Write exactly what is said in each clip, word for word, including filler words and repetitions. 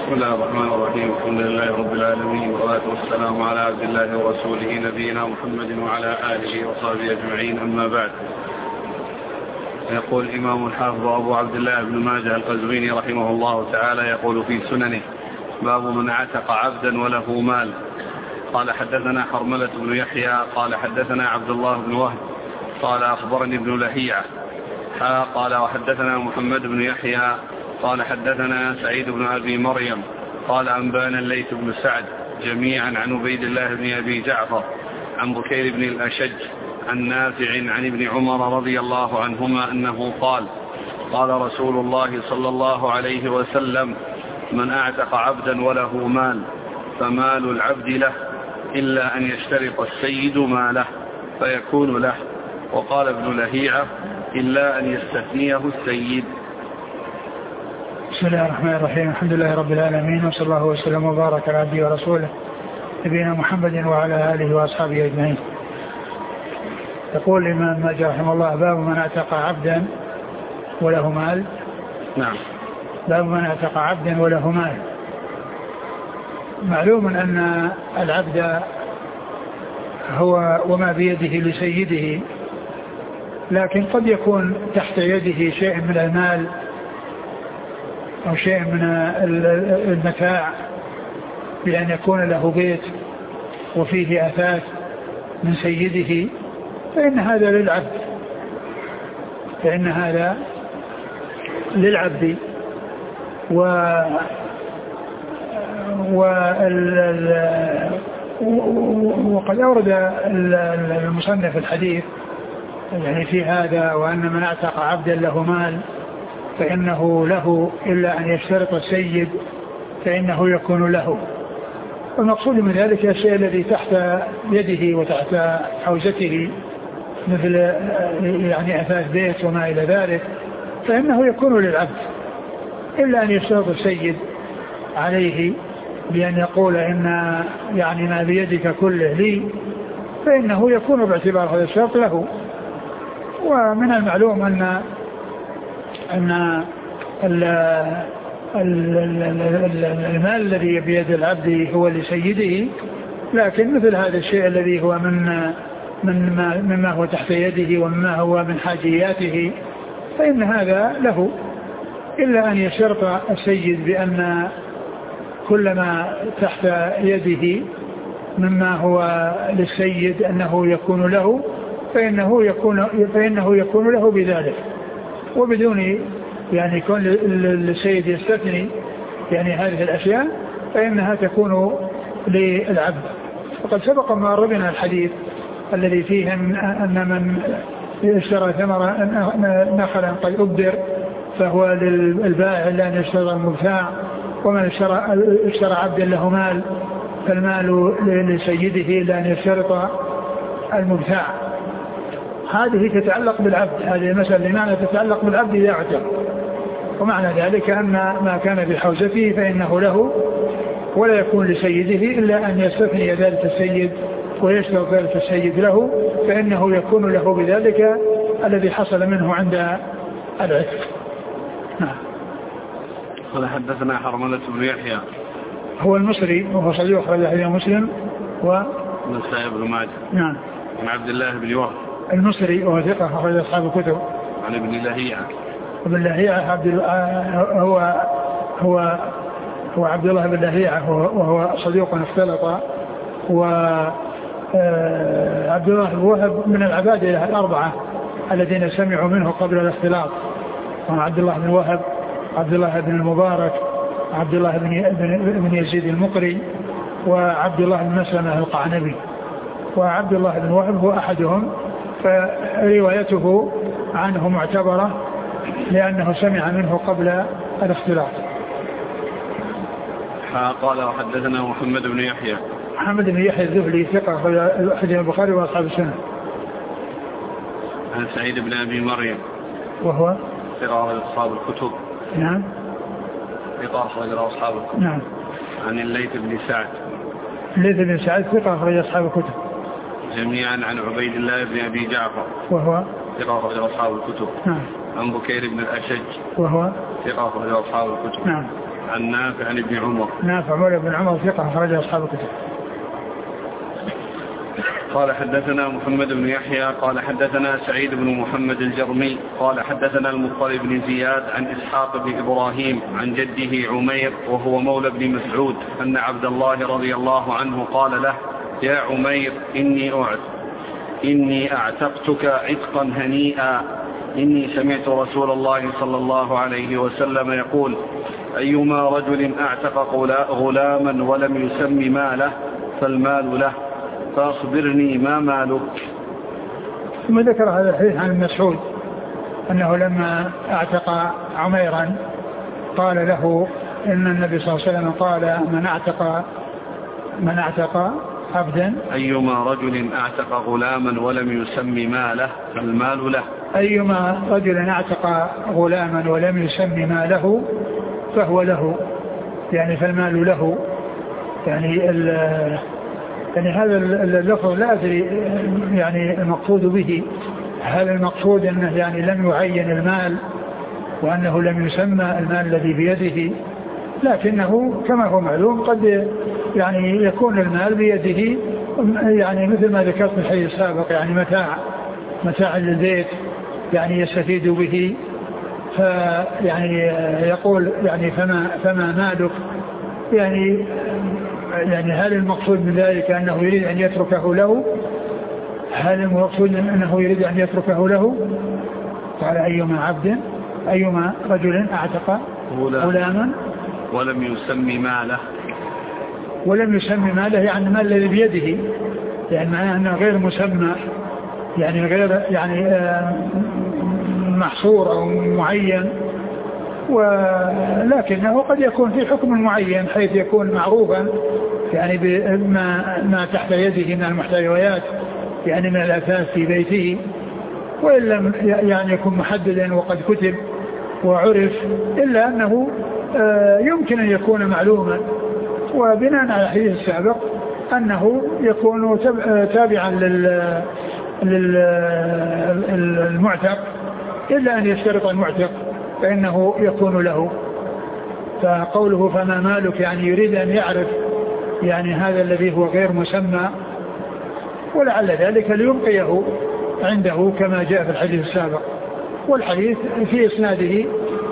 بسم الله الرحمن الرحيم. الحمد لله رب العالمين، والصلاة والسلام على عبد الله ورسوله نبينا محمد وعلى آله وصحبه أجمعين، أما بعد. يقول الإمام الحافظ أبو عبد الله بن ماجه القزويني رحمه الله تعالى يقول في سننه: باب من عتق عبدا وله مال. قال حدثنا حرملة بن يحيى قال حدثنا عبد الله بن وهب قال أخبرني ابن لهيعة قال وحدثنا محمد بن يحيى قال حدثنا سعيد بن أبي مريم قال أنبانا الليث بن سعد جميعا عن عبيد الله بن أبي جعفر عن بكير بن الأشج عن نافع عن ابن عمر رضي الله عنهما أنه قال: قال رسول الله صلى الله عليه وسلم: من أعتق عبدا وله مال فمال العبد له إلا أن يشترط السيد ماله فيكون له. وقال ابن لهيعة: إلا أن يستثنيه السيد. بسم الله الرحمن الرحيم. الحمد لله رب العالمين، وصلى الله وسلم وبارك على عبده ورسوله نبينا محمد وعلى آله وأصحابه أجمعين. يقول الإمام ماجه رحمه الله: باب من اعتق عبدا وله مال. نعم. باب من اعتق عبدا وله مال. معلوم أن العبد هو وما بيده لسيده، لكن قد يكون تحت يده شيء من المال أو شيء من المتاع، بأن يكون له بيت وفيه أثاث من سيده، فإن هذا للعبد فإن هذا للعبد و وقد أورد المصنف الحديث يعني في هذا، وأن من اعتق عبدا له مال فإنه له إلا أن يشترط السيد فإنه يكون له. والمقصود من ذلك الشيء الذي تحت يده وتحت حوزته مثل يعني أثاث بيت وما إلى ذلك، فإنه يكون للعبد إلا أن يشترط السيد عليه بأن يقول إن يعني ما بيدك كله لي، فإنه يكون باعتبار هذا الشرط له. ومن المعلوم أن أن المال الذي بيد العبد هو لسيده، لكن مثل هذا الشيء الذي هو من من ما مما هو تحت يده ومما هو من حاجياته فإن هذا له، إلا أن يشترط السيد بأن كل ما تحت يده مما هو للسيد أنه يكون له، فإنه يكون فإنه يكون له بذلك، وبدون يعني كون السيد يستثني يعني هذه الأشياء فإنها تكون للعبد. وقد سبق ما ربنا الحديث الذي فيه أن من اشترى ثمرة نخلا قد أبدر فهو للبائع إلا أن يشترى المبتاع، ومن اشترى, اشترى عبدا له مال فالمال لسيده إلا أن يشترط المبتاع. هذه تتعلق بالعبد، هذه المسألة لمعنى تتعلق بالعبد إذا اعتق، ومعنى ذلك أن ما كان بحوزته فإنه له ولا يكون لسيده إلا أن يستثني ذلك السيد ويشترط ذلك السيد له، فإنه يكون له بذلك الذي حصل منه عند العتق. نعم. قال حدثنا حرملة بن يحيى هو المصري وهو صديق أخرج حديث مسلم و نسائي بن ماجه. نعم. عن عبد الله بن وهب المصري وهو ثقة أخرج أصحاب الكتب. عن ابن لهيعة. ابن لهيعة عبد هو هو هو عبد الله بن لهيعة وهو صديق اختلط، وعبد الله بن وهب من العبادة الأربعة الذين سمعوا منه قبل الاختلاط، وعبد الله بن وهب، عبد الله بن المبارك، عبد الله بن يزيد المقري، وعبد الله بن مسلمة القعنبي. وعبد الله بن وهب هو أحدهم، فروايته عنه معتبرة لأنه سمع منه قبل الاختلاط. قال وحدثنا محمد بن يحيى محمد بن يحيى الذهلي ثقة أخرج البخاري وأصحاب السنة. عن سعيد بن أبي مريم وهو ثقة أصحاب الكتب. نعم. ثقة أخرج أصحاب الكتب. نعم. عن الليث بن سعد الليث بن سعد ثقة أخرج أصحاب الكتب جميعا عن عبيد الله بن أبي جعفر وهو ثقة أخرج أصحاب الكتب. نعم. عن بكير بن الأشج وهو ثقة أخرج أصحاب الكتب. نعم. عن نافع عن ابن عمر. نافع مولى بن عمر ثقة أخرج أصحاب الكتب. قال حدثنا محمد بن يحيى قال حدثنا سعيد بن محمد الجرمي قال حدثنا المطلب بن زياد عن إسحاق بن إبراهيم عن جده عمير وهو مولى بن مسعود أن عبد الله رضي الله عنه قال له يا عمير إني أعت إني أعتقتك عتقا هنيئا إني سمعت رسول الله صلى الله عليه وسلم يقول أيما رجل أعتق غلاما ولم يسم ماله فالمال له فأخبرني ما مالك. ثم ذكر هذا الحديث عن مسعود أنه لما اعتق عميرا قال له إن النبي صلى الله عليه وسلم قال من اعتق من اعتق عبدا أيما رجل اعتق غلاما ولم يسم ماله فالمال له. أيما رجل اعتق غلاما ولم يسم ماله فهو له يعني فالمال له. يعني يعني هذا اللفظ لا أدري يعني المقصود به هل المقصود أنه يعني لم يعين المال وأنه لم يسمى المال الذي بيده لكنه كما هو معلوم قد يعني يكون المال بيده يعني مثل ما ذكرت في الحديث السابق يعني متاع متاع للبيت يعني يستفيد به فيعني يقول يعني فما فما مالك يعني يعني هل المقصود من ذلك أنه يريد أن يتركه له هل المقصود أنه يريد أن يتركه له قال أيما عبد أيما رجل اعتق غلاما ولم يسمي ماله ولم يسمي ماله يعني المال الذي بيده يعني معناه أنه غير مسمى يعني غير يعني محصور أو معين ولكنه قد يكون في حكم معين حيث يكون معروفا يعني بما ما تحت يده من المحتويات يعني من الأثاث في بيته وإن لم يعني يكون محددا وقد كتب وعرف إلا أنه يمكن أن يكون معلوما وبناء على الحديث السابق أنه يكون تابعا للمعتق إلا أن يشترط المعتق فإنه يكون له. فقوله فما مالك يعني يريد أن يعرف يعني هذا الذي هو غير مسمى ولعل ذلك ليبقيه عنده كما جاء في الحديث السابق والحديث في إسناده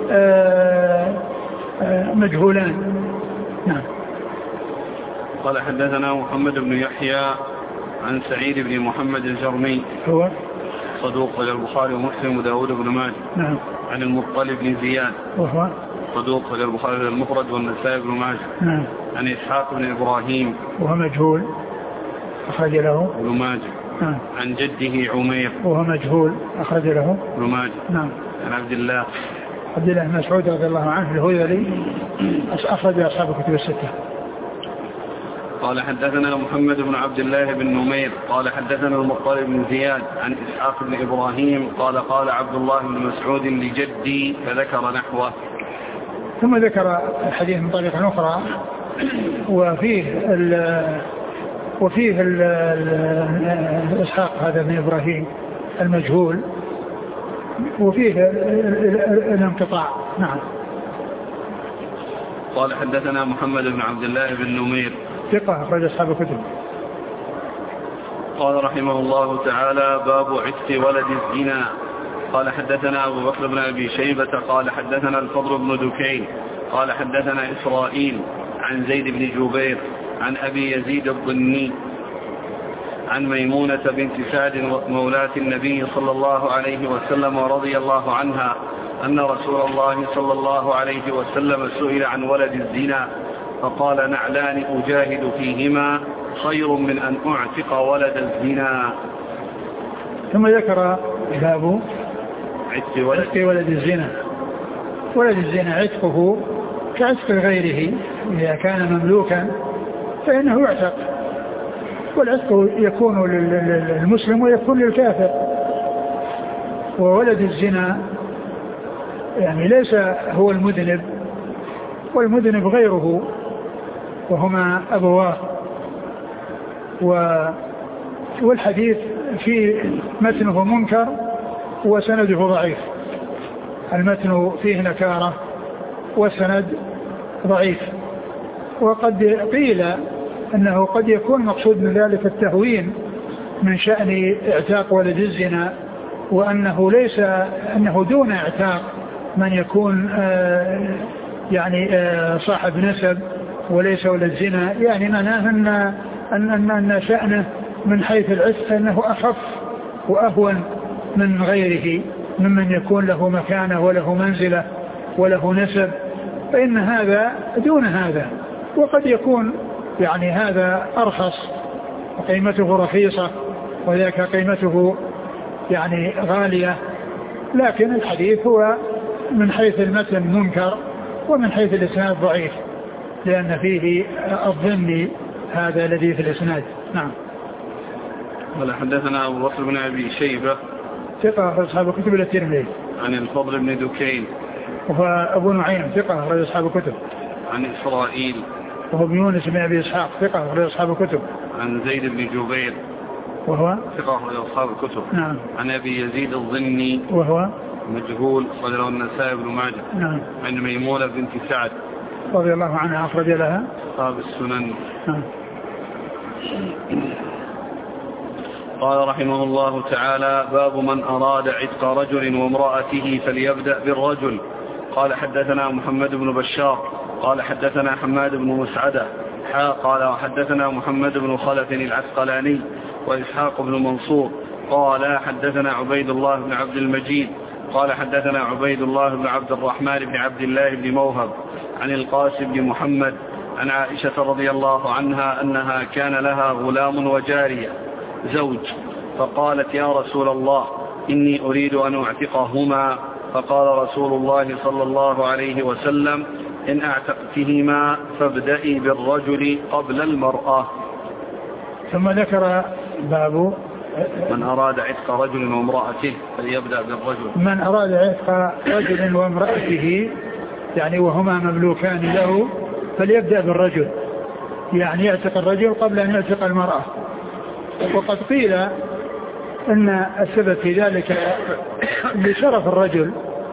مجهولان. نعم. قال حدثنا محمد بن يحيى عن سعيد بن محمد الجرمي هو صدوق إلى البخاري ومسلم وداود بن ماجه. نعم. عن المطلب بن زياد وهو صدوق إلى البخاري المفرد والنسائي بن ماجه. نعم. عن إسحاق بن إبراهيم وهو مجهول أخرج له ابن ماجه. نعم. عن جده عمير وهو مجهول أخرج له ابن ماجه. نعم. عن عبد الله عبد الله بن مسعود رضي الله عنه الهذلي أخرج أصحاب الكتب الستة. قال حدثنا محمد بن عبد الله بن نمير قال حدثنا المطلب بن زياد عن إسحاق بن إبراهيم قال قال عبد الله بن مسعود لجدي فذكر نحوه. ثم ذكر الحديث من طريقة أخرى وفيه ال وفيه ال إسحاق هذا بن إبراهيم المجهول وفيه الانقطاع. نعم. قال حدثنا محمد بن عبد الله بن نمير ثقة أخرج أصحاب الكتب. قال رحمه الله تعالى باب عتق ولد الزنا. قال حدثنا أبو بكر بن أبي شيبة قال حدثنا الفضل بن دكين قال حدثنا إسرائيل عن زيد بن جبير عن أبي يزيد الضني عن ميمونة بنت سعد مولاة النبي صلى الله عليه وسلم ورضي الله عنها أن رسول الله صلى الله عليه وسلم سئل عن ولد الزنا فقال نعلان أجاهد فيهما خير من أن أعتق ولد الزنا. ثم ذكر باب عتق ولد, ولد الزنا. ولد الزنا عتقه كعتق غيره إذا كان مملوكا فإنه يعتق والعتق يكون للمسلم ويكون للكافر. وولد الزنا يعني ليس هو المذنب والمذنب غيره وهما أبواه. والحديث في متنه منكر وسنده ضعيف. المتن فيه نكارة والسند ضعيف. وقد قيل أنه قد يكون مقصود من ذلك التهوين من شأن اعتاق ولد الزنا، وأنه ليس أنه دون اعتاق من يكون آه يعني آه صاحب نسب وليس ولد زنا، يعني معناه أن, أن, أن شأنه من حيث العتق أنه أخف وأهون من غيره ممن يكون له مكانة وله منزلة وله نسب، فإن هذا دون هذا. وقد يكون يعني هذا أرخص وقيمته رخيصة وذاك قيمته يعني غالية، لكن الحديث هو من حيث المتن منكر ومن حيث الإسناد ضعيف، لأن فيه الظن هذا الذي في الإسناد. نعم. قال حدثنا أبو بكر بن أبي شيبة ثقة أصحاب كتب الترمذي. عن الفضل بن دكين وهو أبو نعيم ثقة أخرج أصحاب كتب. عن إسرائيل وهو ابن يونس بن أبي إسحاق ثقة أخرج أصحاب كتب. عن زيد بن جبير وهو ثقة أخرج أصحاب الكتب. نعم. عن أبي يزيد الظني وهو مجهول أخرج له النسائي بن ماجه. نعم. عن ميمونة بنت سعد رضي الله عنها أخرج لها أصحاب السنن. نعم. قال رحمه الله تعالى: باب من أراد عتق رجل وامرأته فليبدأ بالرجل. قال حدثنا محمد بن بشار قال حدثنا حماد بن مسعدة حا قال وحدثنا محمد بن خلف العسقلاني وإسحاق بن منصور قال حدثنا عبيد الله بن عبد المجيد قال حدثنا عبيد الله بن عبد الرحمن بن عبد الله بن موهب عن القاسم بن محمد عن عائشة رضي الله عنها أنها كان لها غلام وجارية زوج، فقالت: يا رسول الله إني أريد أن أعتقهما. فقال رسول الله صلى الله عليه وسلم: إن أعتقتهما فابدئي بالرجل قبل المرأة. ثم ذكر باب من أراد عتق رجل وامرأته فليبدأ بالرجل. من أراد عتق رجل وامرأته يعني وهما مملوكان له فليبدأ بالرجل، يعني يعتق الرجل قبل أن يعتق المرأة. وقد قيل أن السبب في ذلك لشرف الرجل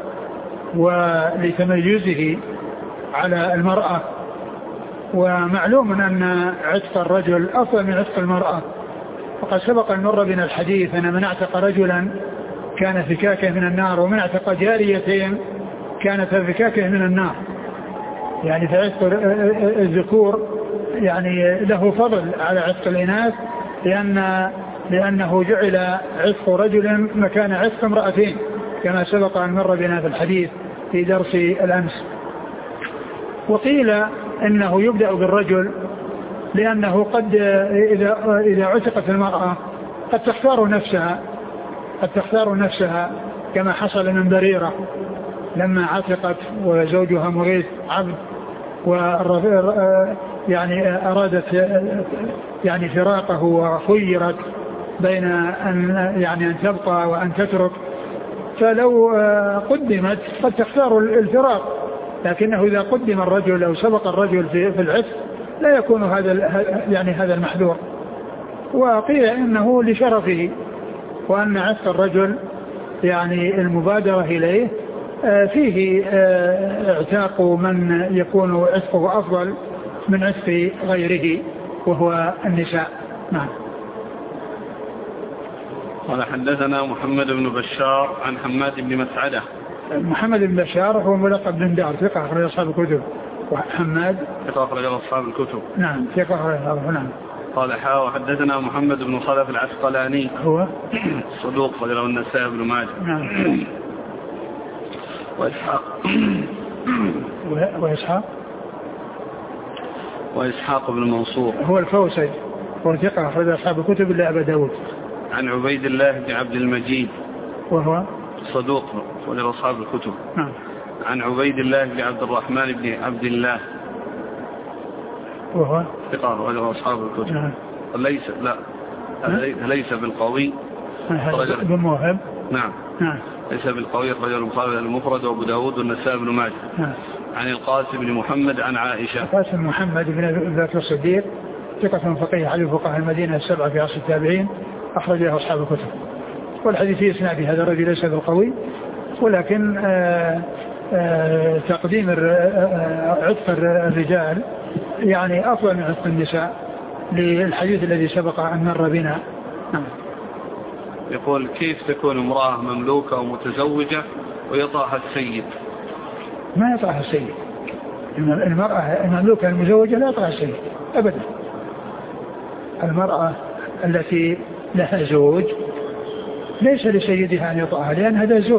ولتميزه على المرأة، ومعلوم أن عتق الرجل أفضل من عتق المرأة. وقد سبق أن مر بنا الحديث أن من اعتق رجلا كان فكاكه من النار، ومن اعتق جاريتين كانت فكاكه من النار. يعني فعتق الذكور يعني له فضل على عتق الإناث، لأن لأنه جعل عتق رجل مكان عتق امرأتين كما سبق أن مر بنا في الحديث في درس الأمس. وقيل إنه يبدأ بالرجل لأنه قد إذا, إذا عتقت المرأة قد تختار نفسها قد تختار نفسها كما حصل من بريرة لما عتقت وزوجها مغيث عبد، يعني أرادت يعني فراقه وخيرت بين أن يعني أن تبقى وأن تترك، فلو قدمت قد تختار الفراق، لكنه إذا قدم الرجل أو سبق الرجل في في العتق لا يكون هذا يعني هذا المحذور. وقيل إنه لشرفه، وأن عتق الرجل يعني المبادرة إليه فيه اعتاق من يكون عتقه أفضل من عتق غيره وهو النساء. نعم. قال حدثنا محمد بن بشار عن حماد بن مسعدة. محمد بن بشار هو ملقب بن دار ثقة أخرج أصحاب الكتب، وحماد ثقة أخرج أصحاب الكتب. نعم ثقة أخرج أصحاب الكتب. نعم. قال حا وحدثنا محمد بن خلف العسقلاني هو صدوق أخرج له النسائي بن ماجه. نعم. وإسحاق وإسحاق وإسحاق بن منصور هو الفوسي هو ثقة أخرج أصحاب الكتب إلا أبا داود. عن عبيد الله بن عبد المجيد وهو صدوق أخرج أصحاب الكتب. نعم. عن عبيد الله بن عبد الرحمن بن عبد الله وهو ثقة أخرج أصحاب الكتب. نعم. ليس لا ليس بالقوي بن موهب. نعم. نعم. ليس بالقوي رجل البخاري المفرد وابو داود والنسائي بن ماجه. نعم. عن القاسم بن محمد عن عائشة. القاسم محمد بن بكر الصديق ثقة فقيه على فقهاء المدينة السبعة في عصر التابعين أخرج له أصحاب الكتب. والحديث في إسناد هذا الرجل ليس بالقوي، ولكن آآ تقديم عتق الرجال يعني أفضل من عتق النساء للحديث الذي سبق أن مر بنا. يقول كيف تكون امرأة مملوكة ومتزوجة ويطاها السيد؟ ما يطاها السيد. المرأة المملوكة المزوجة لا يطاها السيد أبدا. المرأة التي لها زوج ليس لسيدها أن يطاها لأن هذا زوج،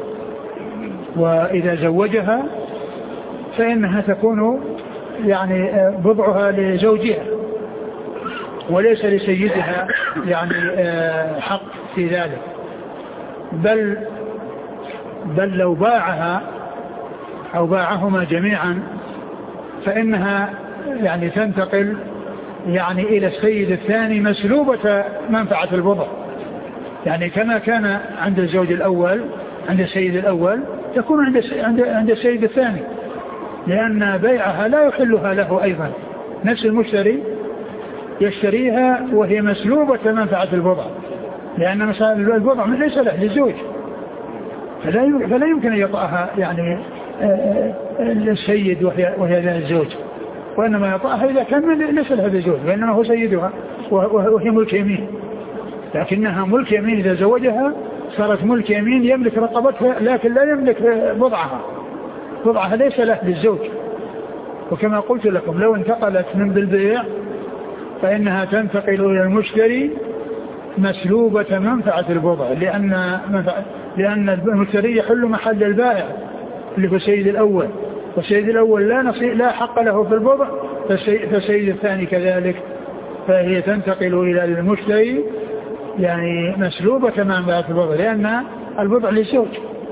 وإذا زوجها فإنها تكون يعني بضعها لزوجها وليس لسيدها يعني حق في ذلك. بل بل لو باعها أو باعهما جميعا فإنها يعني تنتقل يعني إلى السيد الثاني مسلوبة منفعة البضع، يعني كما كان عند الزوج الأول عند السيد الأول تكون عند عند عند السيد الثاني، لأن بيعها لا يحلها له أيضا. نفس المشتري يشتريها وهي مسلوبة منفعة البضع، لأن مثلا البضع ليس له للزوج، فلا فلا يمكن أن يطأها يعني السيد وهي وهي ذا الزوج، وإنما يطأها إذا كان ليس لها الزوج وإنما هو سيدها وهي ملك يمين. لكنها ملك يمين إذا زوجها صارت ملك يمين يملك رقبتها لكن لا يملك بضعها، بضعها ليس له للزوج. وكما قلت لكم لو انتقلت من بالبيع فإنها تنتقل إلى المشتري مسلوبة منفعة البضع، لأن منفعة لأن المشتري يحل محل البائع اللي هو السيد الأول، والسيد الأول لا نصيب لا حق له في البضع، فالسيد الثاني كذلك، فهي تنتقل إلى المشتري يعني مسلوبة منفعة البضع لأن البضع للزوج.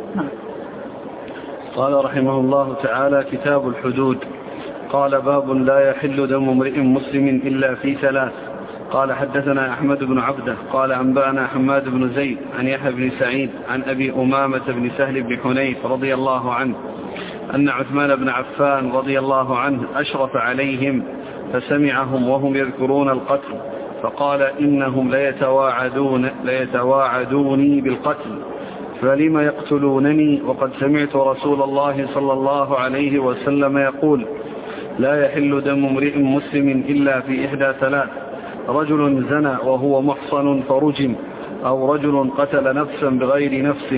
قال رحمه الله تعالى: كتاب الحدود. قال: باب لا يحل دم امرئ مسلم إلا في ثلاث. قال: حدثنا أحمد بن عبده قال أنبأنا حماد بن زيد عن يحيى بن سعيد عن أبي أمامة بن سهل بن حنيف رضي الله عنه أن عثمان بن عفان رضي الله عنه أشرف عليهم فسمعهم وهم يذكرون القتل فقال: إنهم ليتواعدون ليتواعدوني بالقتل فلم يقتلونني وقد سمعت رسول الله صلى الله عليه وسلم يقول: لا يحل دم امرئ مسلم إلا في إحدى ثلاث: رجل زنى وهو محصن فرجم، أو رجل قتل نفسا بغير نفس،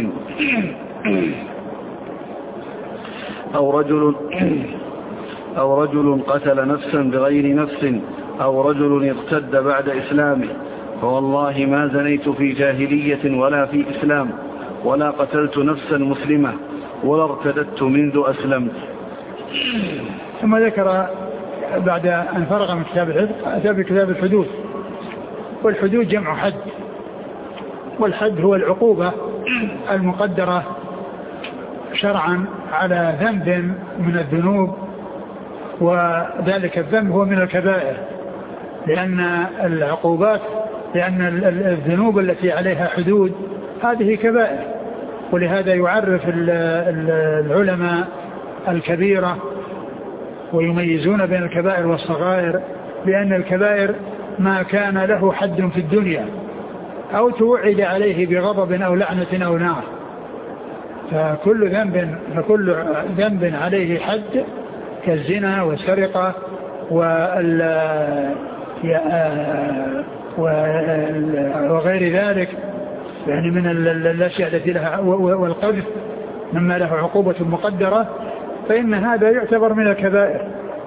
أو رجل أو رجل قتل نفسا بغير نفس، أو رجل ارتد بعد إسلامه. فوالله ما زنيت في جاهلية ولا في إسلام، ولا قتلت نفسا مسلمة، ولا ارتدت منذ أسلمت. ثم ذكر بعد أن فرغ من كتاب العتق أتى بكتاب الحدود. والحدود جمع حد، والحد هو العقوبة المقدرة شرعا على ذنب من الذنوب، وذلك الذنب هو من الكبائر، لأن العقوبات لأن الذنوب التي عليها حدود هذه كبائر. ولهذا يعرف العلماء الكبيرة ويميزون بين الكبائر والصغائر بأن الكبائر ما كان له حد في الدنيا أو توعد عليه بغضب أو لعنة أو نار، فكل ذنب فكل ذنب عليه حد كالزنا والسرقة وغير ذلك يعني من الأشياء التي لها والقذف مما له عقوبة مقدرة، فإن هذا يعتبر من الكبائر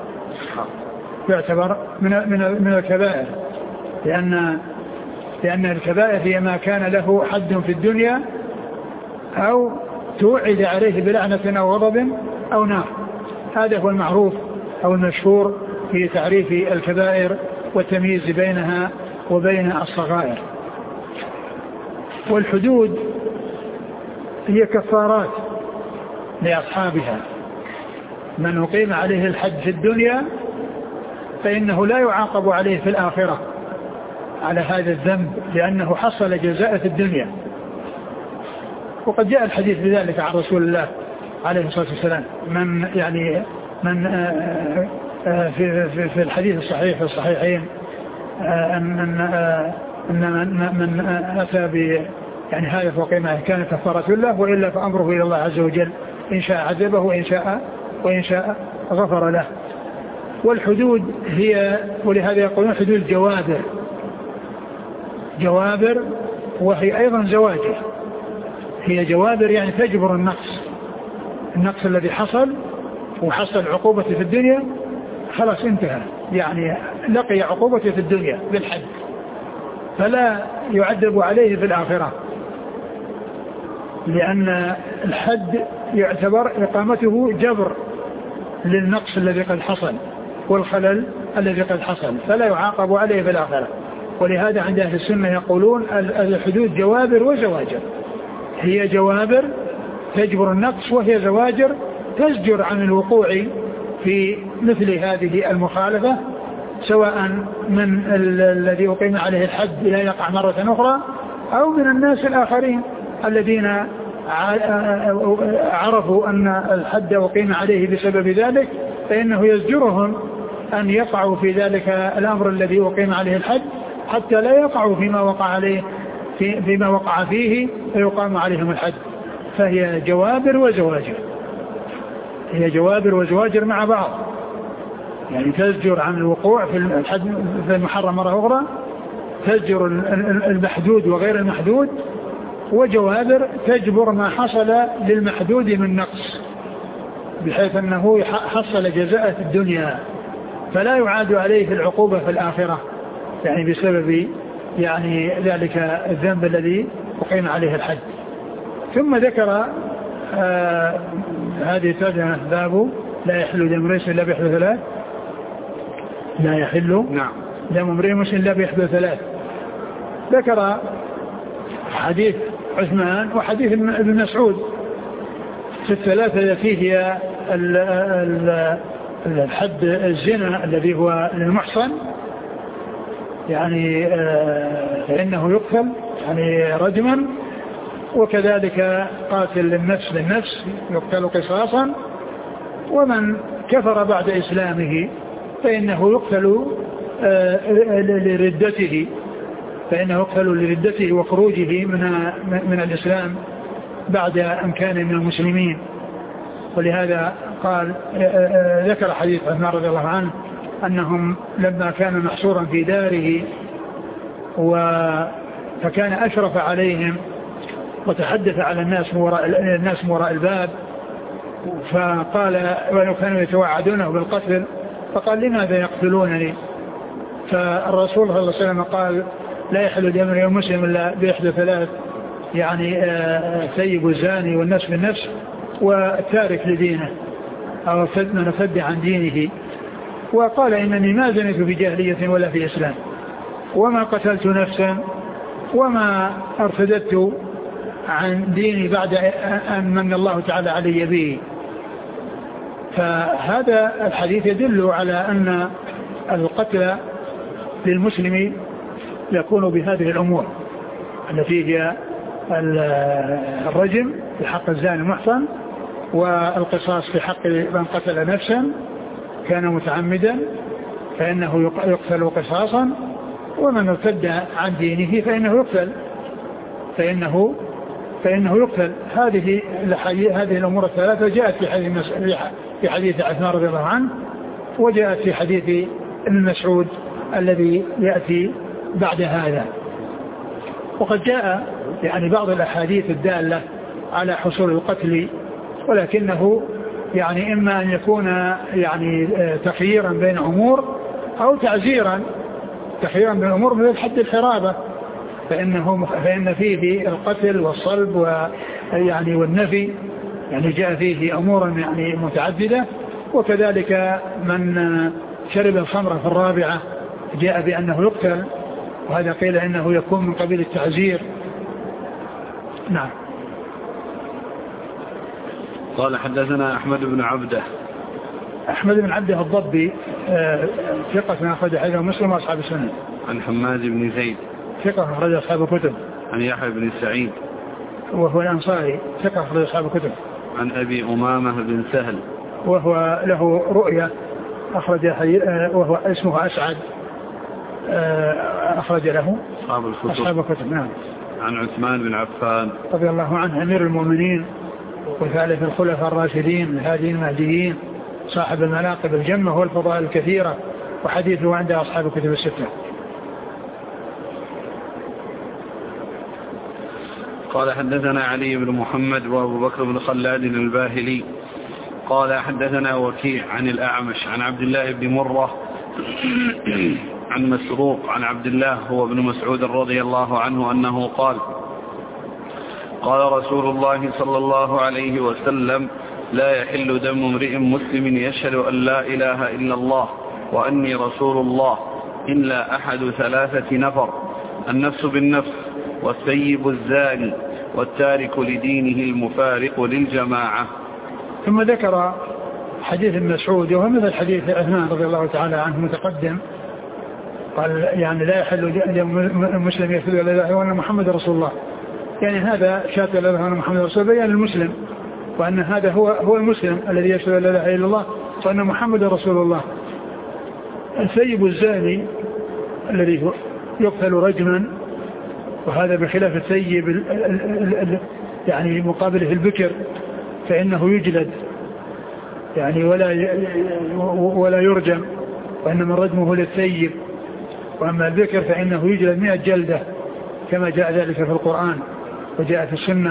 يعتبر من من من الكبائر لأن لأن الكبائر هي ما كان له حد في الدنيا أو توعد عليه بلعنة أو غضب أو نار. هذا هو المعروف أو المشهور في تعريف الكبائر والتمييز بينها وبين الصغائر. والحدود هي كفارات لأصحابها، من أقيم عليه الحد في الدنيا فإنه لا يعاقب عليه في الآخرة على هذا الذنب لأنه حصل جزاء في الدنيا. وقد جاء الحديث بذلك عن رسول الله عليه الصلاة والسلام، من يعني من في في الحديث الصحيح في الصحيحين أن أن من أتى ب يعني هذا فوقما كان كفارة له، وإلا فأمره إلى الله عز وجل إن شاء عذبه وإن شاء, وإن شاء غفر له. والحدود هي، ولهذا يقولون حدود جوابر، جوابر وهي أيضا زواجر. هي جوابر يعني تجبر النقص، النقص الذي حصل وحصل عقوبته في الدنيا خلاص انتهى، يعني لقي عقوبته في الدنيا بالحد فلا يعذب عليه في الآخرة، لأن الحد يعتبر إقامته جبر للنقص الذي قد حصل والخلل الذي قد حصل، فلا يعاقب عليه في الآخرة. ولهذا عند أهل السنة يقولون الحدود جوابر وزواجر. هي جوابر تجبر النقص، وهي زواجر تزجر عن الوقوع في مثل هذه المخالفة، سواء من الذي أقيم عليه الحد لا يقع مرة أخرى، أو من الناس الآخرين الذين عرفوا أن الحد أقيم عليه بسبب ذلك، فإنه يزجرهم أن يقعوا في ذلك الأمر الذي أقيم عليه الحد حتى لا يقعوا فيما وقع عليه في فيما وقع فيه فيقام عليهم الحد. فهي جوابر وزواجر، هي جوابر وزواجر مع بعض، يعني تزجر عن الوقوع في الحد في المحرم مرة أخرى، تزجر المحدود وغير المحدود، وجوابر تجبر ما حصل للمحدود من نقص بحيث أنه حصل جزاء في الدنيا فلا يعاد عليه العقوبة في الآخرة، يعني بسبب يعني ذلك الذنب الذي أقيم عليه الحد. ثم ذكر آه هذه الترجمة باب لا يحل دم امرئ إلا بإحدى ثلاث، لا يحل نعم دم امرئ مسلم إلا بإحدى ثلاث. ذكر حديث عثمان وحديث ابن مسعود في الثلاثة التي هي الحد الزنا الذي هو للمحصن، يعني فإنه يقتل يعني رجما، وكذلك قاتل النفس بالنفس يقتل قصاصا، ومن كفر بعد إسلامه فإنه يقتل لردته فإنه يقتل لردته وخروجه من من الإسلام بعد أن كان من المسلمين. ولهذا قال ذكر حديث عثمان رضي الله عنه أنهم لما كان محصورا في داره فكان أشرف عليهم وتحدث على الناس من وراء الناس من وراء الباب، فقال ولو كانوا يتوعدونه بالقتل فقال لماذا يقتلونني؟ فالرسول صلى الله عليه وسلم قال لا يحل دم امرئ مسلم إلا بإحدى ثلاث، يعني سيب الزاني والنفس بالنفس والتارك لدينه أو من ارتد عن دينه. وقال إنني ما زنيت في جاهلية ولا في إسلام وما قتلت نفسا وما ارتدت عن ديني بعد أن من الله تعالى علي به. فهذا الحديث يدل على أن القتل للمسلم يكون بهذه الأمور التي هي الرجم في حق الزاني المحصن، والقصاص في حق من قتل نفسا كان متعمدا فإنه يقتل قصاصا، ومن ارتد عن دينه فإنه يقتل فإنه فإنه يقتل. هذه هذه الأمور الثلاثة جاءت في حديث في حديث عثمان رضي الله عنه، وجاءت في حديث ابن مسعود الذي يأتي بعد هذا. وقد جاء يعني بعض الأحاديث الدالة على حصول القتل، ولكنه يعني إما أن يكون يعني تخييرا بين أمور أو تعزيرا، تخييرا بين أمور مثل حد الحرابة فإنه فإن فيه القتل والصلب ويعني والنفي، يعني جاء فيه أمورا يعني متعددة. وكذلك من شرب الخمر في الرابعة جاء بأنه يقتل، وهذا قيل إنه يكون من قبيل التعزير. نعم. قال حدثنا أحمد بن عبده. أحمد بن عبده الضبي ثقة أخرج حديثه مسلم وأصحاب السنن. عن حماد بن زيد ثقة أخرج أصحاب الكتب. عن يحيى بن سعيد وهو الأنصاري ثقة أخرج أصحاب الكتب. عن أبي أمامة بن سهل وهو له رؤية أخرج حي... وهو اسمه أسعد أخرج له أصحاب الكتب. أصحاب الكتب. نعم. عن عثمان بن عفان رضي الله عنه أمير المؤمنين وثالث الخلفاء الراشدين الهادين المهديين صاحب المناقب الجمة والفضائل الكثيرة، وحديثه عند أصحاب الكتب الستة. قال حدثنا علي بن محمد وأبو بكر بن خلاد الباهلي قال حدثنا وكيع عن الأعمش عن عبد الله بن مرة عن مسروق عن عبد الله هو ابن مسعود رضي الله عنه أنه قال قال رسول الله صلى الله عليه وسلم لا يحل دم امرئ مسلم يشهد أن لا إله إلا الله وأني رسول الله إلا أحد ثلاثة نفر: النفس بالنفس، والثيب الزاني، والتارك لدينه المفارق للجماعة. ثم ذكر حديث ابن مسعود وهو مثل حديث عثمان رضي الله تعالى عنه متقدم، قال يعني لا يحل دم مسلم يشهد أن لا إله إلا الله وأن محمد رسول الله، يعني هذا شهادة لا إله إلا الله وأن محمد رسول الله بيان المسلم، وأن هذا هو هو المسلم الذي يشهد أن لا إله إلا الله وأن محمد رسول الله. الثيب الزاني الذي يقتل رجما، وهذا بخلاف الثيب ال ال ال يعني مقابله البكر فإنه يجلد يعني ولا ولا يرجم، وإنما رجمه للثيب، وأما البكر فإنه يجلد مئة جلدة كما جاء ذلك في القرآن وجاء في السنة.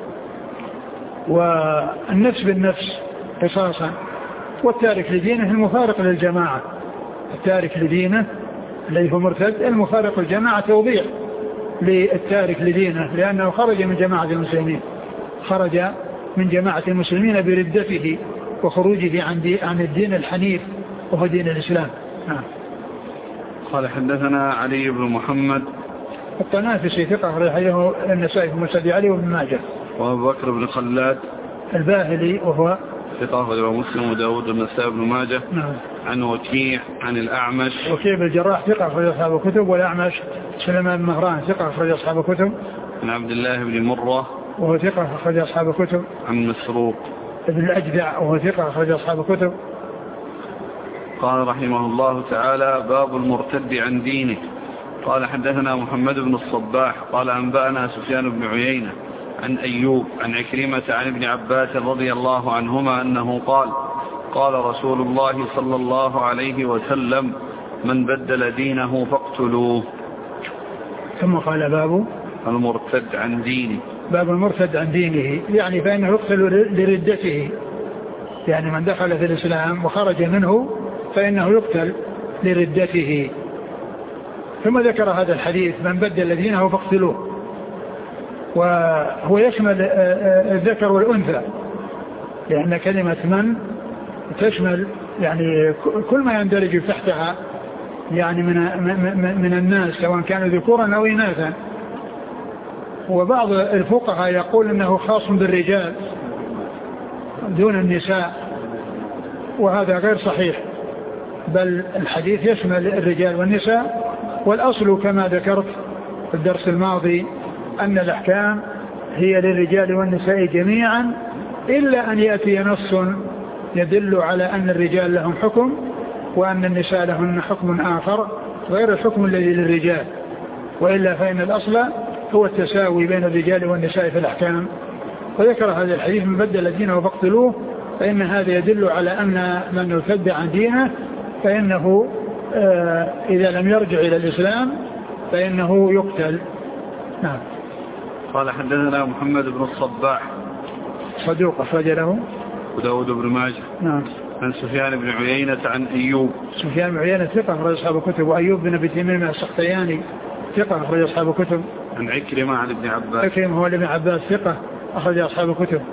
والنفس بالنفس قصاصا، والتارك لدينه المفارق للجماعة، التارك لدينه الذي هو مرتد المفارق للجماعة توضيح للتارك لدينه، لأنه خرج من جماعة المسلمين، خرج من جماعة المسلمين بردته وخروجه عن, عن الدين الحنيف وهو دين الإسلام. نعم. قال حدثنا علي بن محمد الطنافسي ثقة أخرجه النسائي في مسند علي وابن ماجه. وأبو بكر بن خلاد الباهلي وهو ثقة أخرجه مسلم وداود والنسائي وابن ماجه. نعم. عن وكيع عن الأعمش وكيع بن الجراح ثقة أخرج أصحاب الكتب، والأعمش سليمان بن مهران ثقة أخرج أصحاب الكتب. عن عبد الله بن مرة وهو ثقة أخرج أصحاب الكتب. عن مسروق ابن الأجدع وهو ثقة أخرج أصحاب الكتب. قال رحمه الله تعالى: باب المرتد عن دينه. قال حدثنا محمد بن الصباح قال أنبأنا سفيان بن عيينة عن أيوب عن عكرمة عن ابن عباس رضي الله عنهما أنه قال: قال رسول الله صلى الله عليه وسلم: من بدل دينه فاقتلوه. ثم قال: باب المرتد عن دينه. باب المرتد عن دينه، يعني فإنه يقتل لردته، يعني من دخل في الإسلام وخرج منه فإنه يقتل لردته. ثم ذكر هذا الحديث: من بدل دينه فاقتلوه، وهو يشمل الذكر والأنثى، لأن كلمة من تشمل يعني كل ما يندرج تحتها يعني من من الناس سواء كانوا ذكورا أو إناثا. وبعض الفقهاء يقول إنه خاص بالرجال دون النساء، وهذا غير صحيح، بل الحديث يشمل الرجال والنساء. والأصل كما ذكرت في الدرس الماضي أن الأحكام هي للرجال والنساء جميعا، إلا أن يأتي نص يدل على أن الرجال لهم حكم وأن النساء لهن حكم آخر غير الحكم الذي للرجال، وإلا فإن الأصل هو التساوي بين الرجال والنساء في الأحكام. وذكر هذا الحديث: من بدل دينه فاقتلوه، فإن هذا يدل على أن من ارتد عن دينه فإنه آه إذا لم يرجع إلى الإسلام فإنه يقتل. نعم. قال حدثنا محمد بن الصباح صدوق أخرج له وداود بن ماجه. نعم. عن سفيان بن عيينة عن أيوب. سفيان بن عيينة ثقة أخرج أصحاب الكتب، وأيوب بن أبي تميم السختياني ثقة أخرج أصحاب الكتب. عن عكرمة عن ابن عباس. عكرمة هو ابن عباس ثقة أخرج أصحاب الكتب.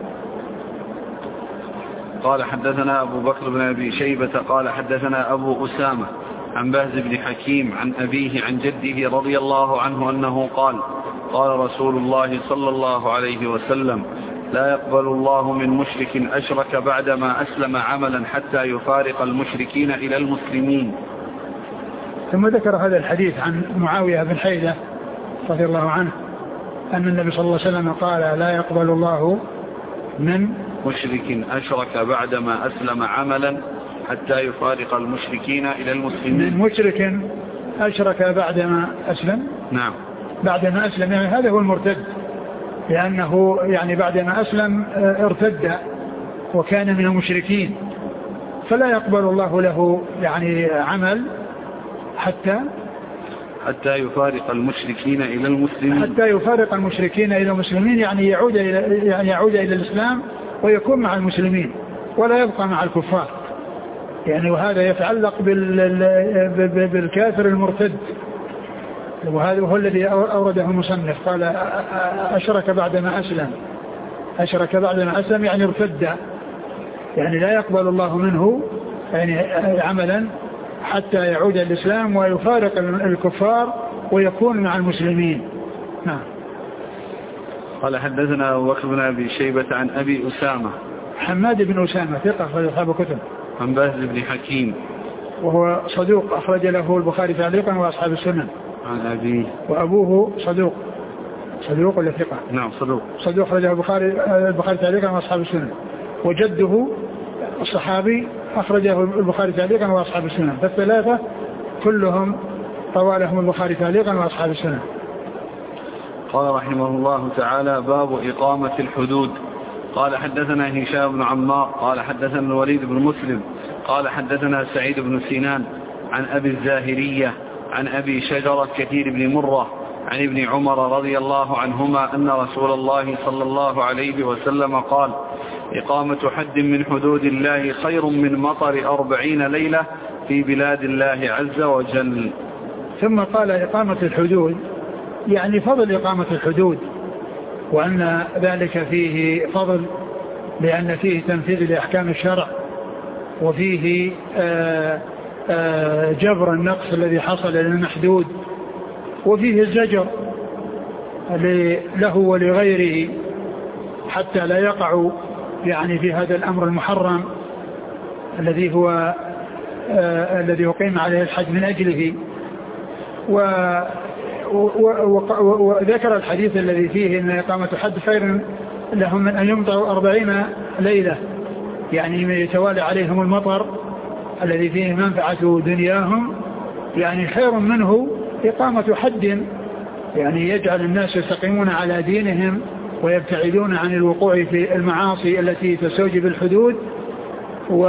قال حدثنا أبو بكر بن أبي شيبة قال حدثنا أبو أسامة عن بهز بن حكيم عن أبيه عن جده رضي الله عنه أنه قال: قال رسول الله صلى الله عليه وسلم: لا يقبل الله من مشرك أشرك بعدما أسلم عملا حتى يفارق المشركين إلى المسلمين. ثم ذكر هذا الحديث عن معاوية بن حيدة رضي الله عنه أن النبي صلى الله عليه وسلم قال: لا يقبل الله من مشرك أشرك بعدما أسلم عملا حتى يفارق المشركين إلى المسلمين. من مشرك أشرك بعدما أسلم. نعم. بعدما أسلم، يعني هذا هو المرتد، لأنه يعني بعدما أسلم ارتد وكان من المشركين، فلا يقبل الله له يعني عمل حتى حتى يفارق المشركين إلى المسلمين حتى يفارق المشركين إلى المسلمين، يعني يعود إلى يعني يعود إلى الإسلام ويكون مع المسلمين ولا يبقى مع الكفار يعني. وهذا يتعلق بالكافر المرتد، وهذا هو الذي أورده المصنف، قال أشرك بعدما أسلم. أشرك بعدما أسلم يعني ارتد، يعني لا يقبل الله منه يعني عملا حتى يعود الإسلام ويفارق الكفار ويكون مع المسلمين. نعم. قال حدثنا أبو بكر بن أبي شيبة عن أبي أسامة حماد بن أسامة ثقة أخرج أصحاب الكتب، عن باز بن حكيم وهو صدوق أخرج له البخاري تعليقا وأصحاب السنن، عن أبيه وأبوه صدوق صدوق ولا ثقة؟ نعم صدوق صدوق أخرجه البخاري البخاري تعليقا وأصحاب السنن، وجده الصحابي أخرجه البخاري تعليقا وأصحاب السنن، فالثلاثة كلهم روى لهم البخاري تعليقا وأصحاب السنن. قال رحمه الله تعالى: باب إقامة الحدود. قال حدثنا هشام بن عمار قال حدثنا الوليد بن مسلم قال حدثنا سعيد بن سنان عن أبي الزاهرية عن أبي شجرة كثير بن مرة عن ابن عمر رضي الله عنهما أن رسول الله صلى الله عليه وسلم قال: إقامة حد من حدود الله خير من مطر أربعين ليلة في بلاد الله عز وجل. ثم قال: إقامة الحدود يعني فضل إقامة الحدود، وأن ذلك فيه فضل لأن فيه تنفيذ لأحكام الشرع، وفيه آآ آآ جبر النقص الذي حصل للمحدود، وفيه الزجر له ولغيره حتى لا يقع يعني في هذا الأمر المحرم الذي هو الذي يقيم عليه الحد من أجله. و وذكر الحديث الذي فيه أن إقامة حد خير لهم من أن يمطروا أربعين ليلة، يعني يتوالى عليهم المطر الذي فيه منفعة دنياهم، يعني خير منه إقامة حد يعني يجعل الناس يستقيمون على دينهم ويبتعدون عن الوقوع في المعاصي التي تستوجب الحدود، و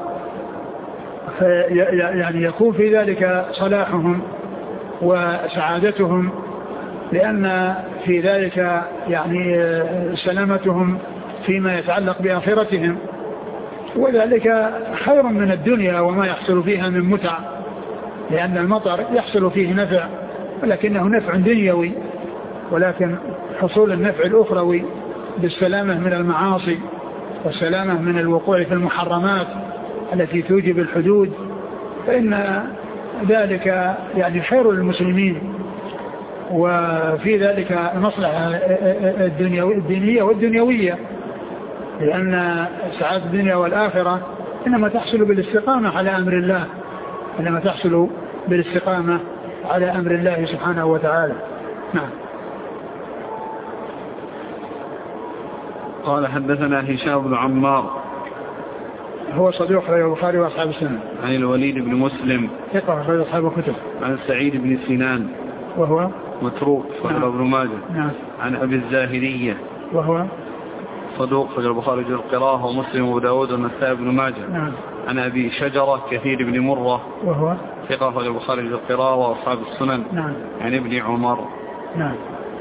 يعني يكون في ذلك صلاحهم وسعادتهم، لأن في ذلك يعني سلامتهم فيما يتعلق بآخرتهم، وذلك خير من الدنيا وما يحصل فيها من متع، لأن المطر يحصل فيه نفع ولكنه نفع دنيوي، ولكن حصول النفع الأخروي بالسلامة من المعاصي والسلامة من الوقوع في المحرمات التي توجب الحدود، فإن ذلك يعني خير للمسلمين، وفي ذلك المصلحة الدينية والدنيوية، لأن سعادة الدنيا والآخرة إنما تحصل بالاستقامة على أمر الله، إنما تحصل بالاستقامة على أمر الله سبحانه وتعالى. نعم. قال حدثنا هشام بن عمار هو صديق أخرجه البخاري وأصحاب السنن، عن الوليد بن مسلم ثقة أخرج أصحاب الكتب، عن سعيد بن سنان وهو متروك أخرجه ابن ماجه، نعم. عن أبي الزاهرية وهو صدوق أخرجه البخاري في القراءة ومسلم وأبو داود والنسائي بن ماجه، نعم. عن أبي شجرة كثير بن مرة وهو ثقة أخرجه البخاري في القراءة وأصحاب السنن، نعم. عن ابن عمر، نعم.